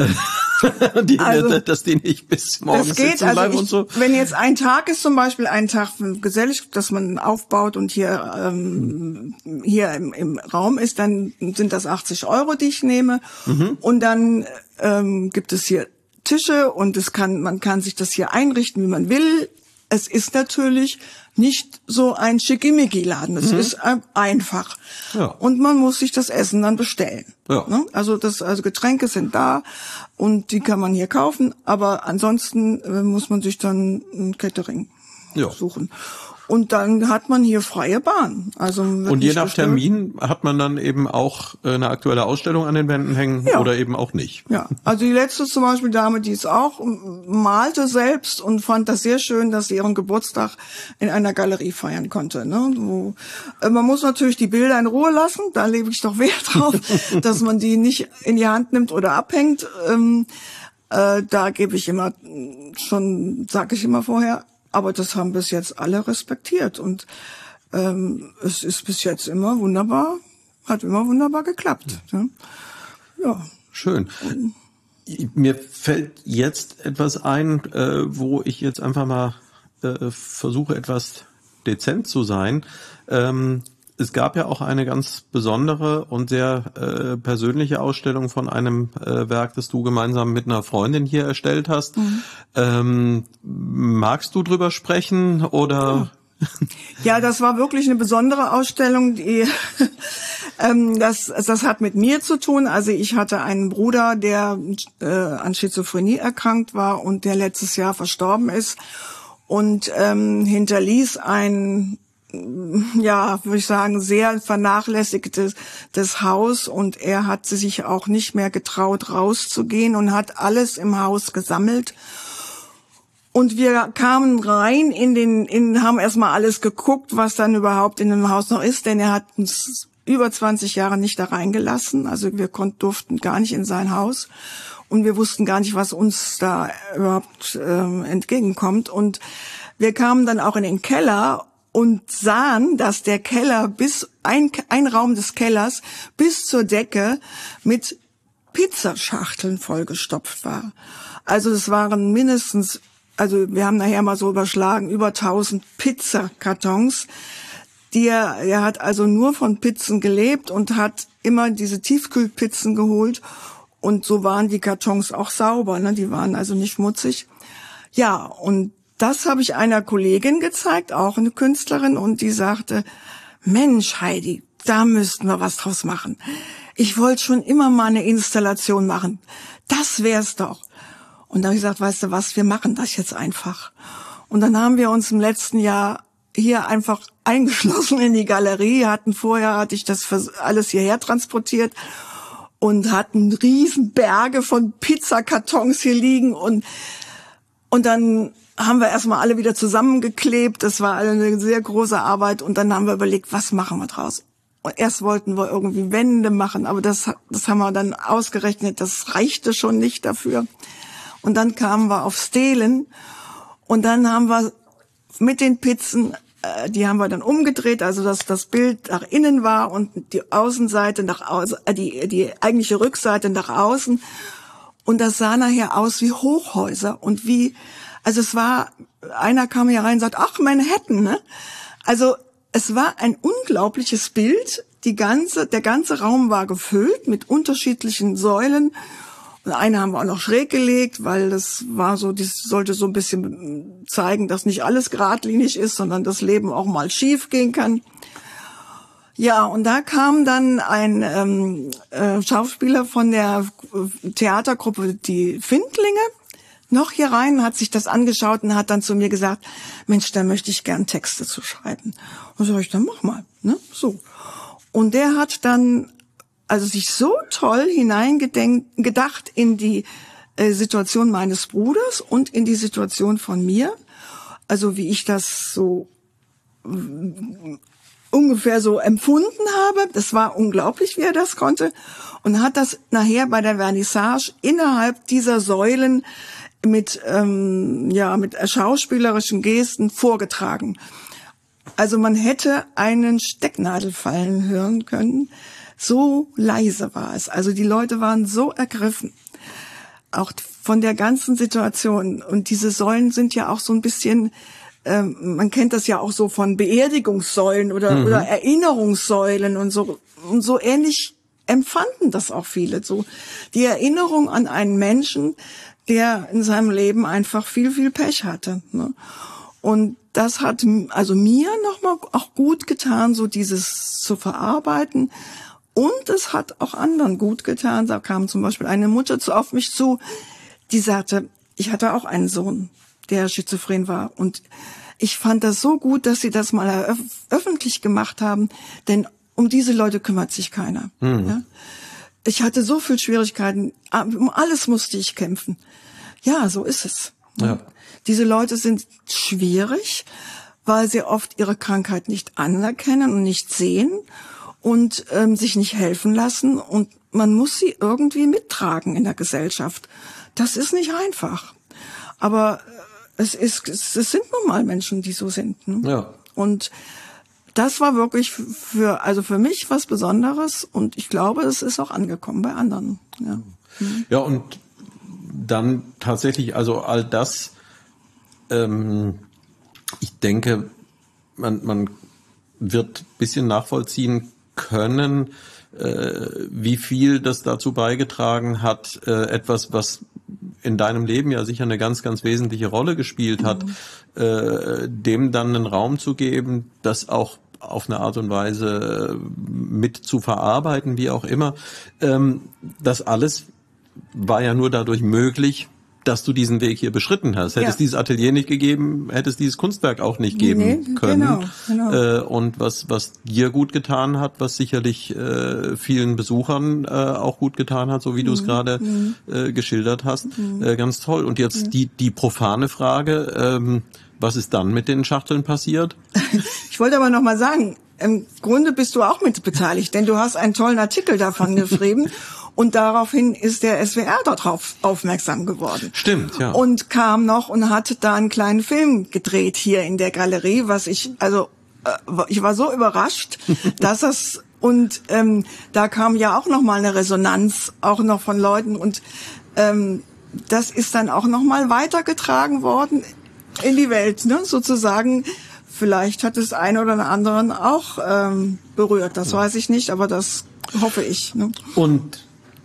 die,
also,
dass die nicht bis morgens
das geht,
sitzen bleiben
also ich,
und so.
Wenn jetzt ein Tag ist, zum Beispiel ein Tag gesellig, dass man aufbaut und hier ähm, hier im, im Raum ist, dann sind das achtzig Euro, die ich nehme. Mhm. Und dann ähm, gibt es hier Tische und es kann man kann sich das hier einrichten, wie man will. Es ist natürlich nicht so ein Schickimicki-Laden. Es mhm. ist einfach. Ja. Und man muss sich das Essen dann bestellen. Ja. Also das, also Getränke sind da und die kann man hier kaufen. Aber ansonsten äh, muss man sich dann ein Catering ja. suchen. Und dann hat man hier freie Bahn. Also
und je nach gestört. Termin hat man dann eben auch eine aktuelle Ausstellung an den Wänden hängen ja. oder eben auch nicht.
Ja, also die letzte zum Beispiel Dame, die ist auch, malte selbst und fand das sehr schön, dass sie ihren Geburtstag in einer Galerie feiern konnte. Ne? Wo, äh, man muss natürlich die Bilder in Ruhe lassen, da lege ich doch Wert drauf, dass man die nicht in die Hand nimmt oder abhängt. Ähm, äh, da gebe ich immer schon, sage ich immer vorher, aber das haben bis jetzt alle respektiert und ähm, es ist bis jetzt immer wunderbar, hat immer wunderbar geklappt. Ja. Ja.
Schön. Mir fällt jetzt etwas ein, äh, wo ich jetzt einfach mal äh, versuche, etwas dezent zu sein. Ähm, es gab ja auch eine ganz besondere und sehr äh, persönliche Ausstellung von einem äh, Werk, das du gemeinsam mit einer Freundin hier erstellt hast. Mhm. Ähm, magst du drüber sprechen oder?
Ja, das war wirklich eine besondere Ausstellung. Die, ähm, das, das hat mit mir zu tun. Also ich hatte einen Bruder, der äh, an Schizophrenie erkrankt war und der letztes Jahr verstorben ist und ähm, hinterließ ein, ja, würde ich sagen, sehr vernachlässigtes das Haus und er hat sich auch nicht mehr getraut, rauszugehen und hat alles im Haus gesammelt. Und wir kamen rein in den, in, haben erstmal alles geguckt, was dann überhaupt in dem Haus noch ist, denn er hat uns über zwanzig Jahre nicht da reingelassen. Also wir konnten, durften gar nicht in sein Haus und wir wussten gar nicht, was uns da überhaupt ähm, entgegenkommt. Und wir kamen dann auch in den Keller und sahen, dass der Keller bis, ein, ein Raum des Kellers bis zur Decke mit Pizzaschachteln vollgestopft war. Also es waren mindestens, also wir haben nachher mal so überschlagen, über tausend Pizzakartons. Die er, er hat also nur von Pizzen gelebt und hat immer diese Tiefkühlpizzen geholt. Und so waren die Kartons auch sauber, ne? Die waren also nicht schmutzig. Ja, und das habe ich einer Kollegin gezeigt, auch eine Künstlerin, und die sagte, Mensch, Heidi, da müssten wir was draus machen. Ich wollte schon immer mal eine Installation machen. Das wär's doch. Und da habe ich gesagt, weißt du was, wir machen das jetzt einfach. Und dann haben wir uns im letzten Jahr hier einfach eingeschlossen in die Galerie, hatten vorher, hatte ich das alles hierher transportiert und hatten riesen Berge von Pizzakartons hier liegen und, und dann haben wir erstmal alle wieder zusammengeklebt. Das war eine sehr große Arbeit und dann haben wir überlegt, was machen wir draus? Und erst wollten wir irgendwie Wände machen, aber das, das haben wir dann ausgerechnet, das reichte schon nicht dafür. Und dann kamen wir auf Stelen und dann haben wir mit den Pizzen, äh, die haben wir dann umgedreht, also dass das Bild nach innen war und die Außenseite nach außen, äh, die, die eigentliche Rückseite nach außen. Und das sah nachher aus wie Hochhäuser und wie, also es war, einer kam hier rein und sagt, ach, Manhattan, ne? Also es war ein unglaubliches Bild. Die ganze, der ganze Raum war gefüllt mit unterschiedlichen Säulen. Und eine haben wir auch noch schräg gelegt, weil das war so, das sollte so ein bisschen zeigen, dass nicht alles geradlinig ist, sondern das Leben auch mal schief gehen kann. Ja, und da kam dann ein ähm, äh, Schauspieler von der Theatergruppe Die Findlinge noch hier rein, hat sich das angeschaut und hat dann zu mir gesagt, Mensch, da möchte ich gern Texte zu schreiben. Und so sag ich, dann mach mal, ne, so. Und der hat dann also sich so toll hineingedacht in die äh, Situation meines Bruders und in die Situation von mir, also wie ich das so ungefähr so empfunden habe. Das war unglaublich, wie er das konnte. Und hat das nachher bei der Vernissage innerhalb dieser Säulen mit, ähm, ja, mit schauspielerischen Gesten vorgetragen. Also man hätte einen Stecknadel fallen hören können. So leise war es. Also die Leute waren so ergriffen. Auch von der ganzen Situation. Und diese Säulen sind ja auch so ein bisschen, ähm, man kennt das ja auch so von Beerdigungssäulen oder, mhm. oder Erinnerungssäulen und so. Und so ähnlich empfanden das auch viele. So die Erinnerung an einen Menschen, der in seinem Leben einfach viel, viel Pech hatte. Ne? Und das hat also mir nochmal auch gut getan, so dieses zu verarbeiten. Und es hat auch anderen gut getan. Da kam zum Beispiel eine Mutter zu, auf mich zu, die sagte, ich hatte auch einen Sohn, der schizophren war. Und ich fand das so gut, dass sie das mal eröf- öffentlich gemacht haben, denn um diese Leute kümmert sich keiner. Mhm. Ja? Ich hatte so viel Schwierigkeiten, um alles musste ich kämpfen. Ja, so ist es.
Ja.
Diese Leute sind schwierig, weil sie oft ihre Krankheit nicht anerkennen und nicht sehen und ähm, sich nicht helfen lassen. Und man muss sie irgendwie mittragen in der Gesellschaft. Das ist nicht einfach. Aber es ist, es, es sind nun mal Menschen, die so sind. Ne?
Ja.
Und das war wirklich für, also für mich was Besonderes. Und ich glaube, es ist auch angekommen bei anderen. Ja, mhm.
Ja, und dann tatsächlich, also all das, ähm, ich denke, man, man wird ein bisschen nachvollziehen können, äh, wie viel das dazu beigetragen hat, äh, etwas, was in deinem Leben ja sicher eine ganz, ganz wesentliche Rolle gespielt hat, mhm. äh, dem dann einen Raum zu geben, das auch auf eine Art und Weise mit zu verarbeiten, wie auch immer. Ähm, das alles war ja nur dadurch möglich, dass du diesen Weg hier beschritten hast. Hätte
ja.
es dieses Atelier nicht gegeben, hätte es dieses Kunstwerk auch nicht geben
nee,
können.
Genau, genau.
Äh, und was was dir gut getan hat, was sicherlich äh, vielen Besuchern äh, auch gut getan hat, so wie mhm. du es gerade mhm. äh, geschildert hast, mhm. äh, ganz toll. Und jetzt mhm. die die profane Frage: ähm, Was ist dann mit den Schachteln passiert?
Ich wollte aber noch mal sagen, im Grunde bist du auch mit beteiligt, denn du hast einen tollen Artikel davon geschrieben. Und daraufhin ist der S W R darauf aufmerksam geworden.
Stimmt, ja.
Und kam noch und hat da einen kleinen Film gedreht hier in der Galerie, was ich, also äh, ich war so überrascht, dass das, und ähm, da kam ja auch noch mal eine Resonanz, auch noch von Leuten. Und ähm, das ist dann auch noch mal weitergetragen worden in die Welt, ne, sozusagen. Vielleicht hat es einen oder anderen auch ähm, berührt, das weiß ich nicht, aber das hoffe ich. Ne?
Und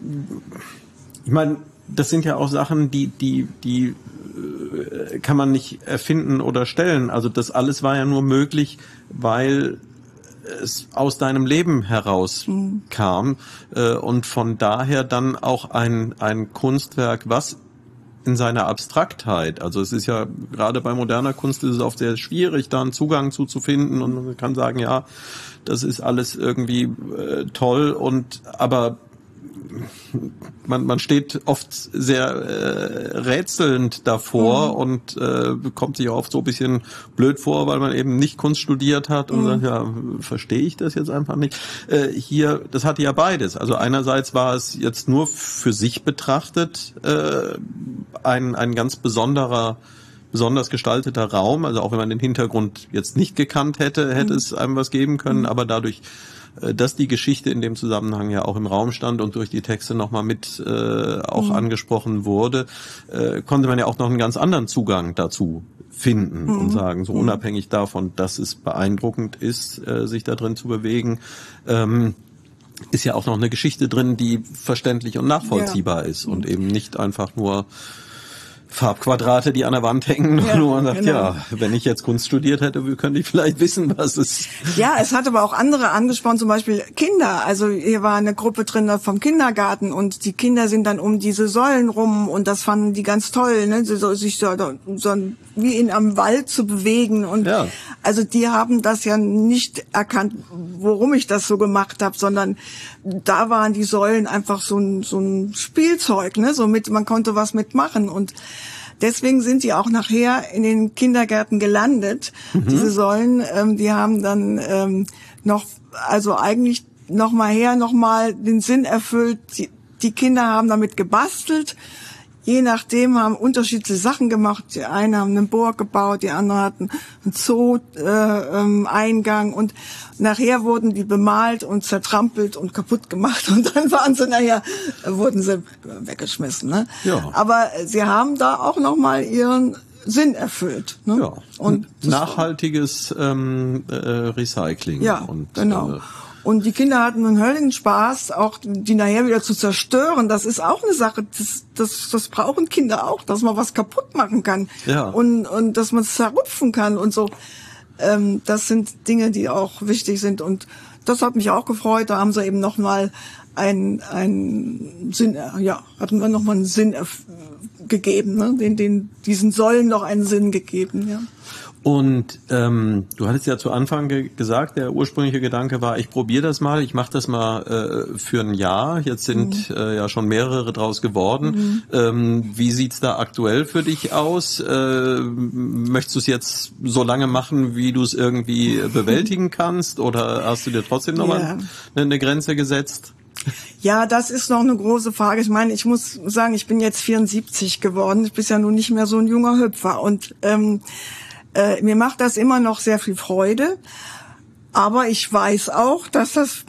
ich meine, das sind ja auch Sachen, die, die, die äh, kann man nicht erfinden oder stellen. Also das alles war ja nur möglich, weil es aus deinem Leben heraus mhm. kam äh, und von daher dann auch ein ein Kunstwerk, was in seiner Abstraktheit, also es ist ja gerade bei moderner Kunst ist es oft sehr schwierig, da einen Zugang zu zu finden und man kann sagen, ja, das ist alles irgendwie äh, toll und aber man man steht oft sehr äh, rätselnd davor mhm. und äh, kommt sich oft so ein bisschen blöd vor, weil man eben nicht Kunst studiert hat und mhm. sagt, ja, verstehe ich das jetzt einfach nicht. Äh, hier, das hatte ja beides. Also einerseits war es jetzt nur für sich betrachtet äh, ein ein ganz besonderer besonders gestalteter Raum, also auch wenn man den Hintergrund jetzt nicht gekannt hätte, hätte mhm. es einem was geben können, mhm. aber dadurch, dass die Geschichte in dem Zusammenhang ja auch im Raum stand und durch die Texte nochmal mit äh, auch mhm. angesprochen wurde, äh, konnte man ja auch noch einen ganz anderen Zugang dazu finden mhm. und sagen, so mhm. unabhängig davon, dass es beeindruckend ist, äh, sich da drin zu bewegen, ähm, ist ja auch noch eine Geschichte drin, die verständlich und nachvollziehbar ja. ist und eben nicht einfach nur Farbquadrate, die an der Wand hängen, ja, wo man sagt, genau. ja, wenn ich jetzt Kunst studiert hätte, könnte ich vielleicht wissen, was es...
Ja, es hat aber auch andere angesprochen, zum Beispiel Kinder. Also hier war eine Gruppe drin vom Kindergarten und die Kinder sind dann um diese Säulen rum und das fanden die ganz toll, ne, so, sich so, so wie in einem Wald zu bewegen. Und ja. also die haben das ja nicht erkannt, worum ich das so gemacht habe, sondern da waren die Säulen einfach so ein, so ein Spielzeug, ne, so mit, man konnte was mitmachen und deswegen sind die auch nachher in den Kindergärten gelandet. Mhm. Diese Säulen, ähm, die haben dann ähm, noch, also eigentlich noch mal her, noch mal den Sinn erfüllt. Die, die Kinder haben damit gebastelt. Je nachdem haben unterschiedliche Sachen gemacht. Die einen haben einen Burg gebaut, die anderen hatten einen Zoo-Eingang. Äh, und nachher wurden die bemalt und zertrampelt und kaputt gemacht. Und dann waren sie nachher, wurden sie weggeschmissen. Ne?
Ja.
Aber sie haben da auch noch mal ihren Sinn erfüllt. Ne?
Ja. Und nachhaltiges ähm, äh, Recycling.
Ja,
und,
genau.
Äh,
Und die Kinder hatten einen hölligen Spaß, auch die nachher wieder zu zerstören. Das ist auch eine Sache, das, das, das brauchen Kinder auch, dass man was kaputt machen kann.
Ja.
Und, und dass man es zerrupfen kann und so. Ähm, das sind Dinge, die auch wichtig sind. Und das hat mich auch gefreut. Da haben sie eben nochmal einen, einen Sinn, ja, hatten wir nochmal einen Sinn gegeben, ne? Den, den, diesen Säulen noch einen Sinn gegeben, ja.
Und ähm, du hattest ja zu Anfang ge- gesagt, der ursprüngliche Gedanke war, ich probiere das mal, ich mache das mal äh, für ein Jahr. Jetzt sind mhm. äh, ja schon mehrere draus geworden. Mhm. Ähm, wie sieht's da aktuell für dich aus? Äh, möchtest du es jetzt so lange machen, wie du es irgendwie bewältigen kannst? Oder hast du dir trotzdem nochmal
ja.
eine, eine Grenze gesetzt?
Ja, das ist noch eine große Frage. Ich meine, ich muss sagen, ich bin jetzt vierundsiebzig geworden. Ich bin ja nun nicht mehr so ein junger Hüpfer. Und ähm, Äh, mir macht das immer noch sehr viel Freude, aber ich weiß auch, dass das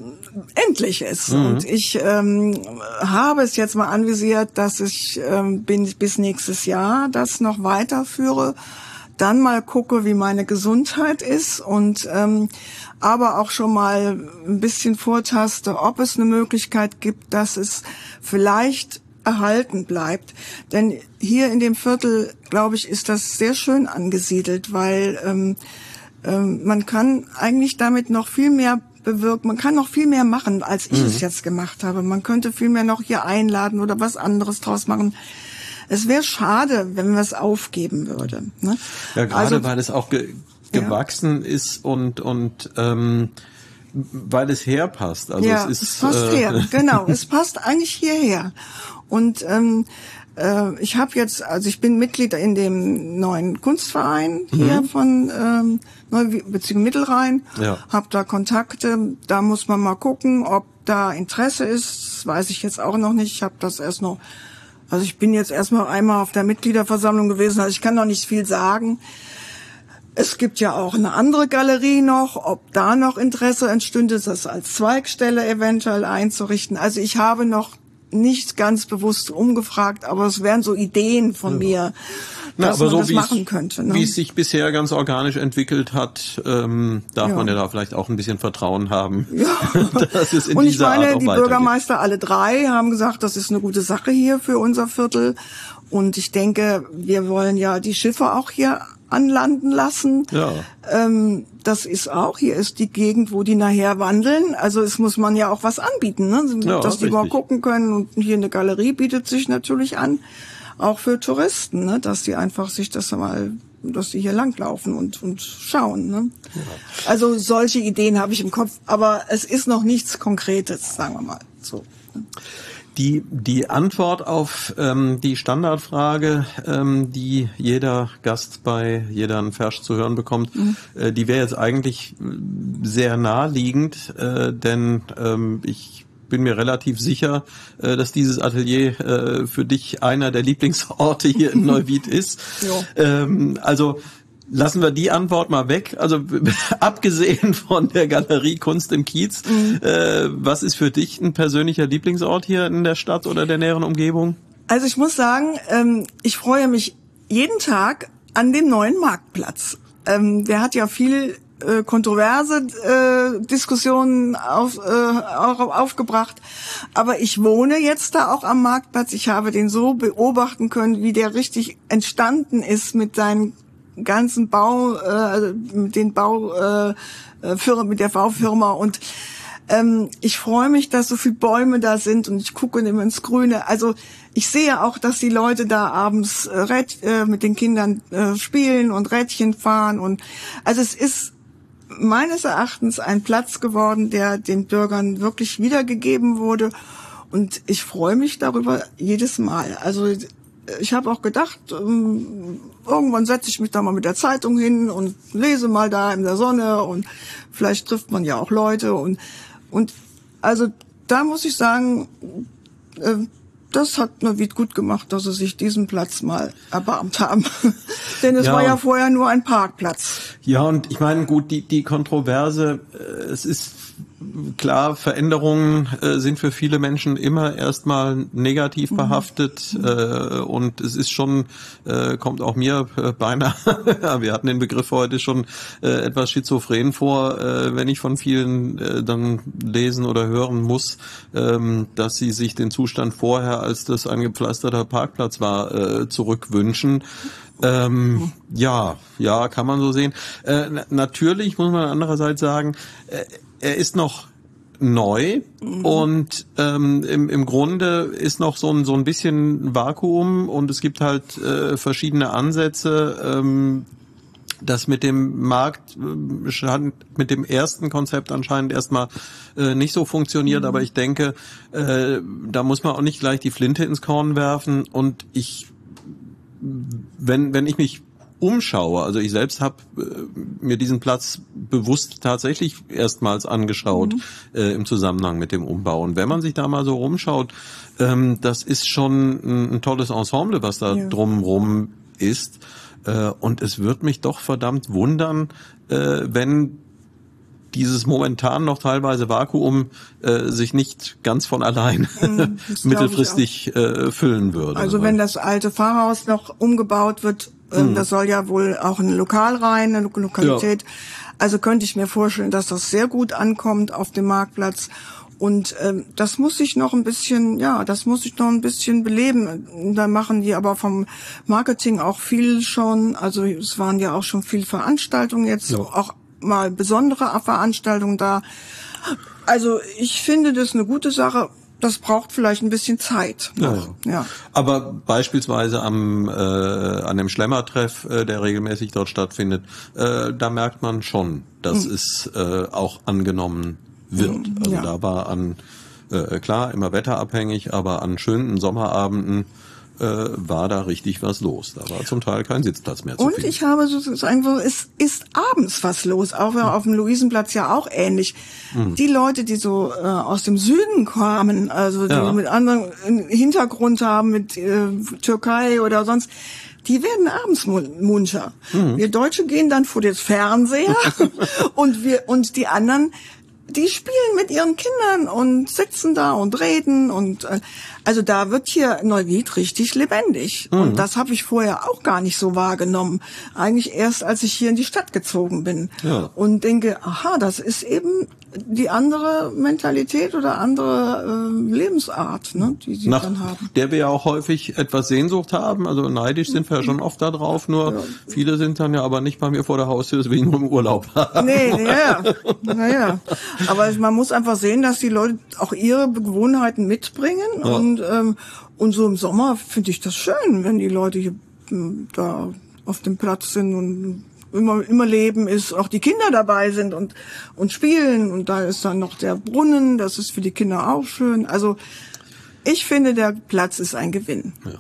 endlich ist. Mhm. Und ich ähm, habe es jetzt mal anvisiert, dass ich ähm, bin, bis nächstes Jahr das noch weiterführe, dann mal gucke, wie meine Gesundheit ist und ähm, aber auch schon mal ein bisschen vortaste, ob es eine Möglichkeit gibt, dass es vielleicht erhalten bleibt. Denn hier in dem Viertel, glaube ich, ist das sehr schön angesiedelt, weil ähm, ähm, man kann eigentlich damit noch viel mehr bewirken. Man kann noch viel mehr machen, als ich mhm. es jetzt gemacht habe. Man könnte viel mehr noch hier einladen oder was anderes draus machen. Es wäre schade, wenn wir es aufgeben würde. Ne?
Ja, gerade also, weil es auch ge- gewachsen ja. ist und und ähm, weil es herpasst. Also
ja,
es ist
es passt äh, her. Genau, es passt eigentlich hierher. Und ähm, äh, ich habe jetzt, also ich bin Mitglied in dem neuen Kunstverein hier mhm. von ähm, Neubeziehung Mittelrhein, ja. habe da Kontakte. Da muss man mal gucken, ob da Interesse ist. Das weiß ich jetzt auch noch nicht. Ich habe das erst noch, also ich bin jetzt erstmal einmal auf der Mitgliederversammlung gewesen, also ich kann noch nicht viel sagen. Es gibt ja auch eine andere Galerie noch, ob da noch Interesse entstünde, das als Zweigstelle eventuell einzurichten. Also ich habe noch nicht ganz bewusst umgefragt, aber es wären so Ideen von mir,
Na,
dass
aber
man
so
das
wie
machen
es,
könnte. Ne?
Wie es sich bisher ganz organisch entwickelt hat, ähm, darf
ja.
man ja da vielleicht auch ein bisschen Vertrauen haben,
ja.
dass es in
Und ich
dieser
meine,
Art auch
die
weitergeht.
Bürgermeister, alle drei, haben gesagt, das ist eine gute Sache hier für unser Viertel. Und ich denke, wir wollen ja die Schiffe auch hier anlanden lassen.
Ja.
Ähm, das ist auch, hier ist die Gegend, wo die nachher wandeln. Also es muss man ja auch was anbieten, ne?
Ja,
dass die
richtig.
mal gucken können. Und hier eine Galerie bietet sich natürlich an, auch für Touristen, ne? Dass die einfach sich das mal, dass die hier langlaufen und und schauen. Ne? Ja. Also solche Ideen habe ich im Kopf, aber es ist noch nichts Konkretes, sagen wir mal so.
Die die Antwort auf ähm, die Standardfrage, ähm, die jeder Gast bei jeder Fersch zu hören bekommt, mhm. äh, die wäre jetzt eigentlich sehr naheliegend, äh, denn ähm, ich bin mir relativ sicher, äh, dass dieses Atelier äh, für dich einer der Lieblingsorte hier in Neuwied ist. ähm, also lassen wir die Antwort mal weg. Also abgesehen von der Galerie Kunst im Kiez, mhm. äh, was ist für dich ein persönlicher Lieblingsort hier in der Stadt oder der näheren Umgebung?
Also ich muss sagen, ähm, ich freue mich jeden Tag an dem neuen Marktplatz. Ähm, der hat ja viel äh, kontroverse äh, Diskussionen auf, äh, auch aufgebracht. Aber ich wohne jetzt da auch am Marktplatz. Ich habe den so beobachten können, wie der richtig entstanden ist mit seinen ganzen Bau, äh, mit den Bau, äh, Firma, mit der Baufirma und ähm, ich freue mich, dass so viele Bäume da sind und ich gucke immer ins Grüne. Also ich sehe auch, dass die Leute da abends äh, Rät, äh, mit den Kindern äh, spielen und Rädchen fahren und also es ist meines Erachtens ein Platz geworden, der den Bürgern wirklich wiedergegeben wurde und ich freue mich darüber jedes Mal. Also ich habe auch gedacht, ähm, irgendwann setze ich mich da mal mit der Zeitung hin und lese mal da in der Sonne und vielleicht trifft man ja auch Leute und und also da muss ich sagen, äh, das hat Neuwied gut gemacht, dass sie sich diesen Platz mal erbarmt haben. Denn es
ja,
war ja vorher nur ein Parkplatz.
Ja, und ich meine, gut, die, die Kontroverse, äh, es ist klar, Veränderungen äh, sind für viele Menschen immer erstmal negativ behaftet, mhm. äh, und es ist schon, äh, kommt auch mir äh, beinahe, wir hatten den Begriff heute schon äh, etwas schizophren vor, äh, wenn ich von vielen äh, dann lesen oder hören muss, ähm, dass sie sich den Zustand vorher, als das ein gepflasterter Parkplatz war, äh, zurückwünschen. Ähm, ja, ja, kann man so sehen. Äh, na, natürlich muss man andererseits sagen, äh, er ist noch neu, mhm. und ähm, im, im Grunde ist noch so ein so ein bisschen Vakuum und es gibt halt äh, verschiedene Ansätze. Ähm, das mit dem Markt äh, scheint mit dem ersten Konzept anscheinend erstmal äh, nicht so funktioniert, mhm. aber ich denke, äh, da muss man auch nicht gleich die Flinte ins Korn werfen und ich wenn wenn ich mich umschaue, also ich selbst habe äh, mir diesen Platz bewusst tatsächlich erstmals angeschaut, mhm. äh, im Zusammenhang mit dem Umbau. Und wenn man sich da mal so rumschaut, ähm, das ist schon ein, ein tolles Ensemble, was da ja. drumrum ist. Äh, und es wird mich doch verdammt wundern, äh, wenn dieses momentan noch teilweise Vakuum äh, sich nicht ganz von allein mhm, mittelfristig äh, füllen würde.
Also wenn das alte Pfarrhaus noch umgebaut wird, äh, mhm. das soll ja wohl auch ein Lokal rein, eine Lokalität. Ja. Also könnte ich mir vorstellen, dass das sehr gut ankommt auf dem Marktplatz. Und ähm, das muss ich noch ein bisschen, ja, das muss ich noch ein bisschen beleben. Da machen die aber vom Marketing auch viel schon. Also es waren ja auch schon viele Veranstaltungen jetzt, ja. auch mal besondere Veranstaltungen da. Also ich finde das eine gute Sache. Das braucht vielleicht ein bisschen Zeit.
Ja, ja. ja. Aber beispielsweise am äh, an dem Schlemmertreff, äh, der regelmäßig dort stattfindet, äh, da merkt man schon, dass mhm. es äh, auch angenommen wird. Also ja. da war an, äh, klar, immer wetterabhängig, aber an schönen Sommerabenden äh, war da richtig was los. Da war zum Teil kein Sitzplatz mehr zu
Und
finden.
ich habe sozusagen, es ist abends was los, auch mhm. auf dem Luisenplatz ja auch ähnlich. Mhm. Die Leute, die so äh, aus dem Süden kamen, also die ja. mit anderen Hintergrund haben, mit äh, Türkei oder sonst, die werden abends munter. Mhm. Wir Deutsche gehen dann vor den Fernseher und wir und die anderen, die spielen mit ihren Kindern und sitzen da und reden und äh, also da wird hier Neuwied richtig lebendig. Mhm. Und das habe ich vorher auch gar nicht so wahrgenommen. Eigentlich erst, als ich hier in die Stadt gezogen bin. Ja. Und denke, aha, das ist eben die andere Mentalität oder andere äh, Lebensart, ne, die sie
Nach
dann haben.
Der wir ja auch häufig etwas Sehnsucht haben. Also neidisch sind wir ja schon oft da drauf. Nur ja. viele sind dann ja aber nicht bei mir vor der Haustür, deswegen nur im Urlaub haben.
Nee, ja, naja. Aber man muss einfach sehen, dass die Leute auch ihre Gewohnheiten mitbringen. Ja. Und, ähm, und so im Sommer finde ich das schön, wenn die Leute hier m, da auf dem Platz sind und immer, immer Leben ist, auch die Kinder dabei sind und, und spielen. Und da ist dann noch der Brunnen, das ist für die Kinder auch schön. Also ich finde, der Platz ist ein Gewinn.
Ja.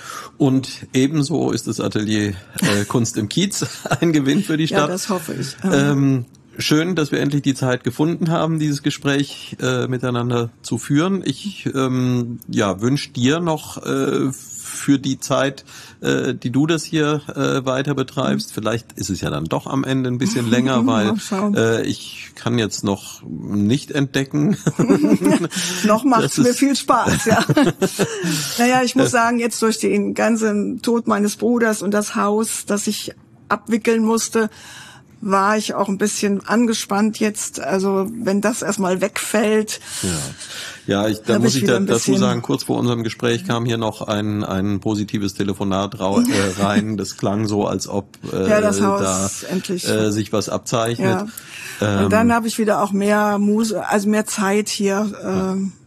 Und ebenso ist das Atelier äh, Kunst im Kiez ein Gewinn für die Stadt.
Ja, das hoffe ich.
Ähm, schön, dass wir endlich die Zeit gefunden haben, dieses Gespräch äh, miteinander zu führen. Ich ähm, ja, wünsche dir noch äh, für die Zeit, äh, die du das hier äh, weiter betreibst. Vielleicht ist es ja dann doch am Ende ein bisschen länger, weil äh, ich kann jetzt noch nicht entdecken.
Noch macht es mir viel Spaß, ja. Naja, ich muss sagen, jetzt durch den ganzen Tod meines Bruders und das Haus, das ich abwickeln musste, war ich auch ein bisschen angespannt jetzt. Also wenn das erstmal wegfällt.
Ja, ja ich, da muss ich, ich da, dazu sagen, kurz vor unserem Gespräch kam hier noch ein ein positives Telefonat rau, äh, rein. Das klang so, als ob äh,
ja, das Haus
da
endlich.
Äh, sich was abzeichnet.
Ja. Ähm, Und dann habe ich wieder auch mehr Muse, also mehr Zeit hier. Äh,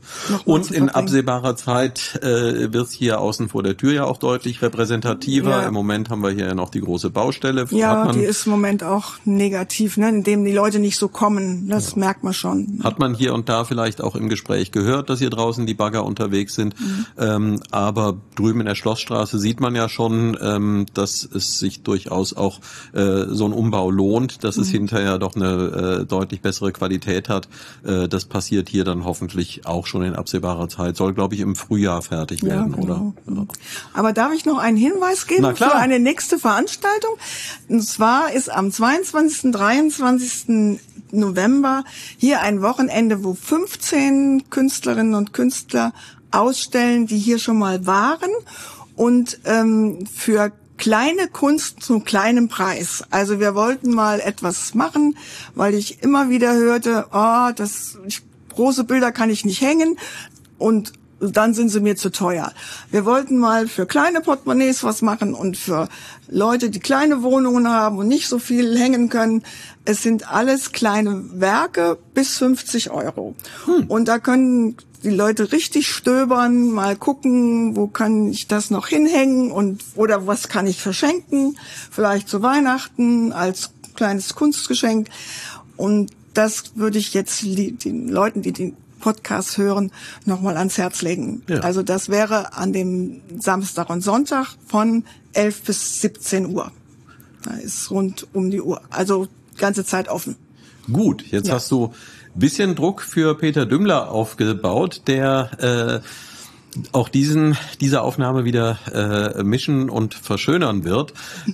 Und in absehbarer Zeit äh, wird es hier außen vor der Tür ja auch deutlich repräsentativer. Ja. Im Moment haben wir hier ja noch die große Baustelle.
Ja, man, die ist im Moment auch negativ, ne, indem die Leute nicht so kommen. Das ja. merkt man schon.
Hat man hier und da vielleicht auch im Gespräch gehört, dass hier draußen die Bagger unterwegs sind. Mhm. Ähm, aber drüben in der Schlossstraße sieht man ja schon, ähm, dass es sich durchaus auch äh, so ein Umbau lohnt, dass mhm. es hinterher doch eine äh, deutlich bessere Qualität hat. Äh, das passiert hier dann hoffentlich auch schon in absehbarer Zeit. Soll, glaube ich, im Frühjahr fertig werden, ja, genau. oder? Ja.
Aber darf ich noch einen Hinweis geben für eine nächste Veranstaltung? Und zwar ist am zweiundzwanzigsten, dreiundzwanzigsten November hier ein Wochenende, wo fünfzehn Künstlerinnen und Künstler ausstellen, die hier schon mal waren und ähm, für kleine Kunst zum kleinen Preis. Also wir wollten mal etwas machen, weil ich immer wieder hörte, oh, das ich, große Bilder kann ich nicht hängen und dann sind sie mir zu teuer. Wir wollten mal für kleine Portemonnaies was machen und für Leute, die kleine Wohnungen haben und nicht so viel hängen können. Es sind alles kleine Werke bis fünfzig Euro. Hm. Und da können die Leute richtig stöbern, mal gucken, wo kann ich das noch hinhängen und oder was kann ich verschenken, vielleicht zu Weihnachten als kleines Kunstgeschenk. Und das würde ich jetzt den Leuten, die den Podcast hören, nochmal ans Herz legen. Ja. Also das wäre an dem Samstag und Sonntag von elf bis siebzehn Uhr. Da ist rund um die Uhr. Also ganze Zeit offen.
Gut, jetzt ja. hast du ein bisschen Druck für Peter Dümmler aufgebaut, der äh, auch diesen diese Aufnahme wieder äh, mischen und verschönern wird.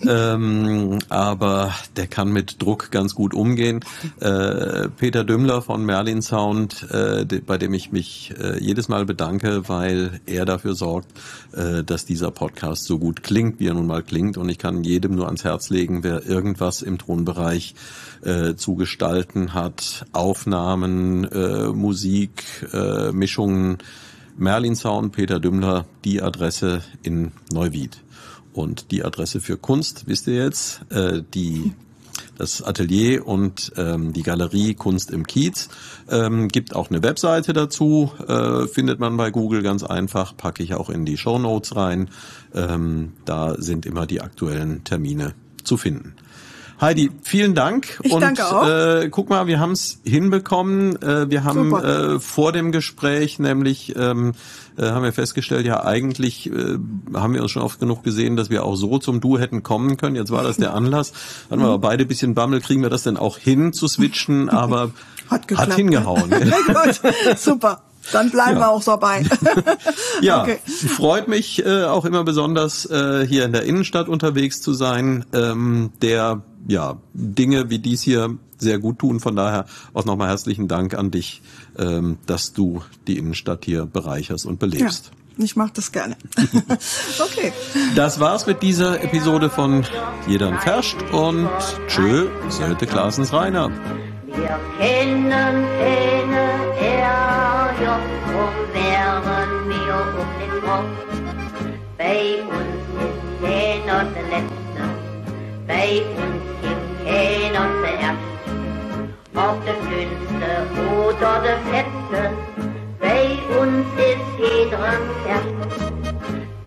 ähm, aber der kann mit Druck ganz gut umgehen. Äh, Peter Dümmler von Merlin Sound, äh, de, bei dem ich mich äh, jedes Mal bedanke, weil er dafür sorgt, äh, dass dieser Podcast so gut klingt, wie er nun mal klingt. Und ich kann jedem nur ans Herz legen, wer irgendwas im Tonbereich äh, zu gestalten hat, Aufnahmen, äh, Musik, äh, Mischungen, Merlin Sound, Peter Dümmler, die Adresse in Neuwied. Und die Adresse für Kunst, wisst ihr jetzt, äh, die das Atelier und ähm, die Galerie Kunst im Kiez. Ähm, gibt auch eine Webseite dazu, äh, findet man bei Google ganz einfach, packe ich auch in die Shownotes rein. Ähm, da sind immer die aktuellen Termine zu finden. Heidi, vielen Dank.
Ich
und
danke auch.
Äh, guck mal, wir haben es hinbekommen. Äh, wir haben äh, vor dem Gespräch nämlich, ähm, äh, haben wir festgestellt, ja eigentlich äh, haben wir uns schon oft genug gesehen, dass wir auch so zum Du hätten kommen können. Jetzt war das der Anlass. Hatten wir aber beide ein bisschen Bammel, kriegen wir das denn auch hin zu switchen, aber
hat, geklappt,
hat hingehauen.
Ne? Gut, super. Dann bleiben ja. wir auch dabei.
Ja,
okay.
Freut mich äh, auch immer besonders, äh, hier in der Innenstadt unterwegs zu sein, ähm, der ja Dinge wie dies hier sehr gut tun. Von daher auch nochmal herzlichen Dank an dich, ähm, dass du die Innenstadt hier bereicherst und belebst.
Ja, ich mache das gerne. Okay.
Das war's mit dieser Episode von Jedern Ferscht und tschö, Sölte Klaasens Rainer.
Wir kennen keine Ärger, drum wären wir um den Kopf. Bei uns ist keiner der Letzte, bei uns gibt keiner zuerst. Ob der Dünnste oder der Fette, bei uns ist jeder erst.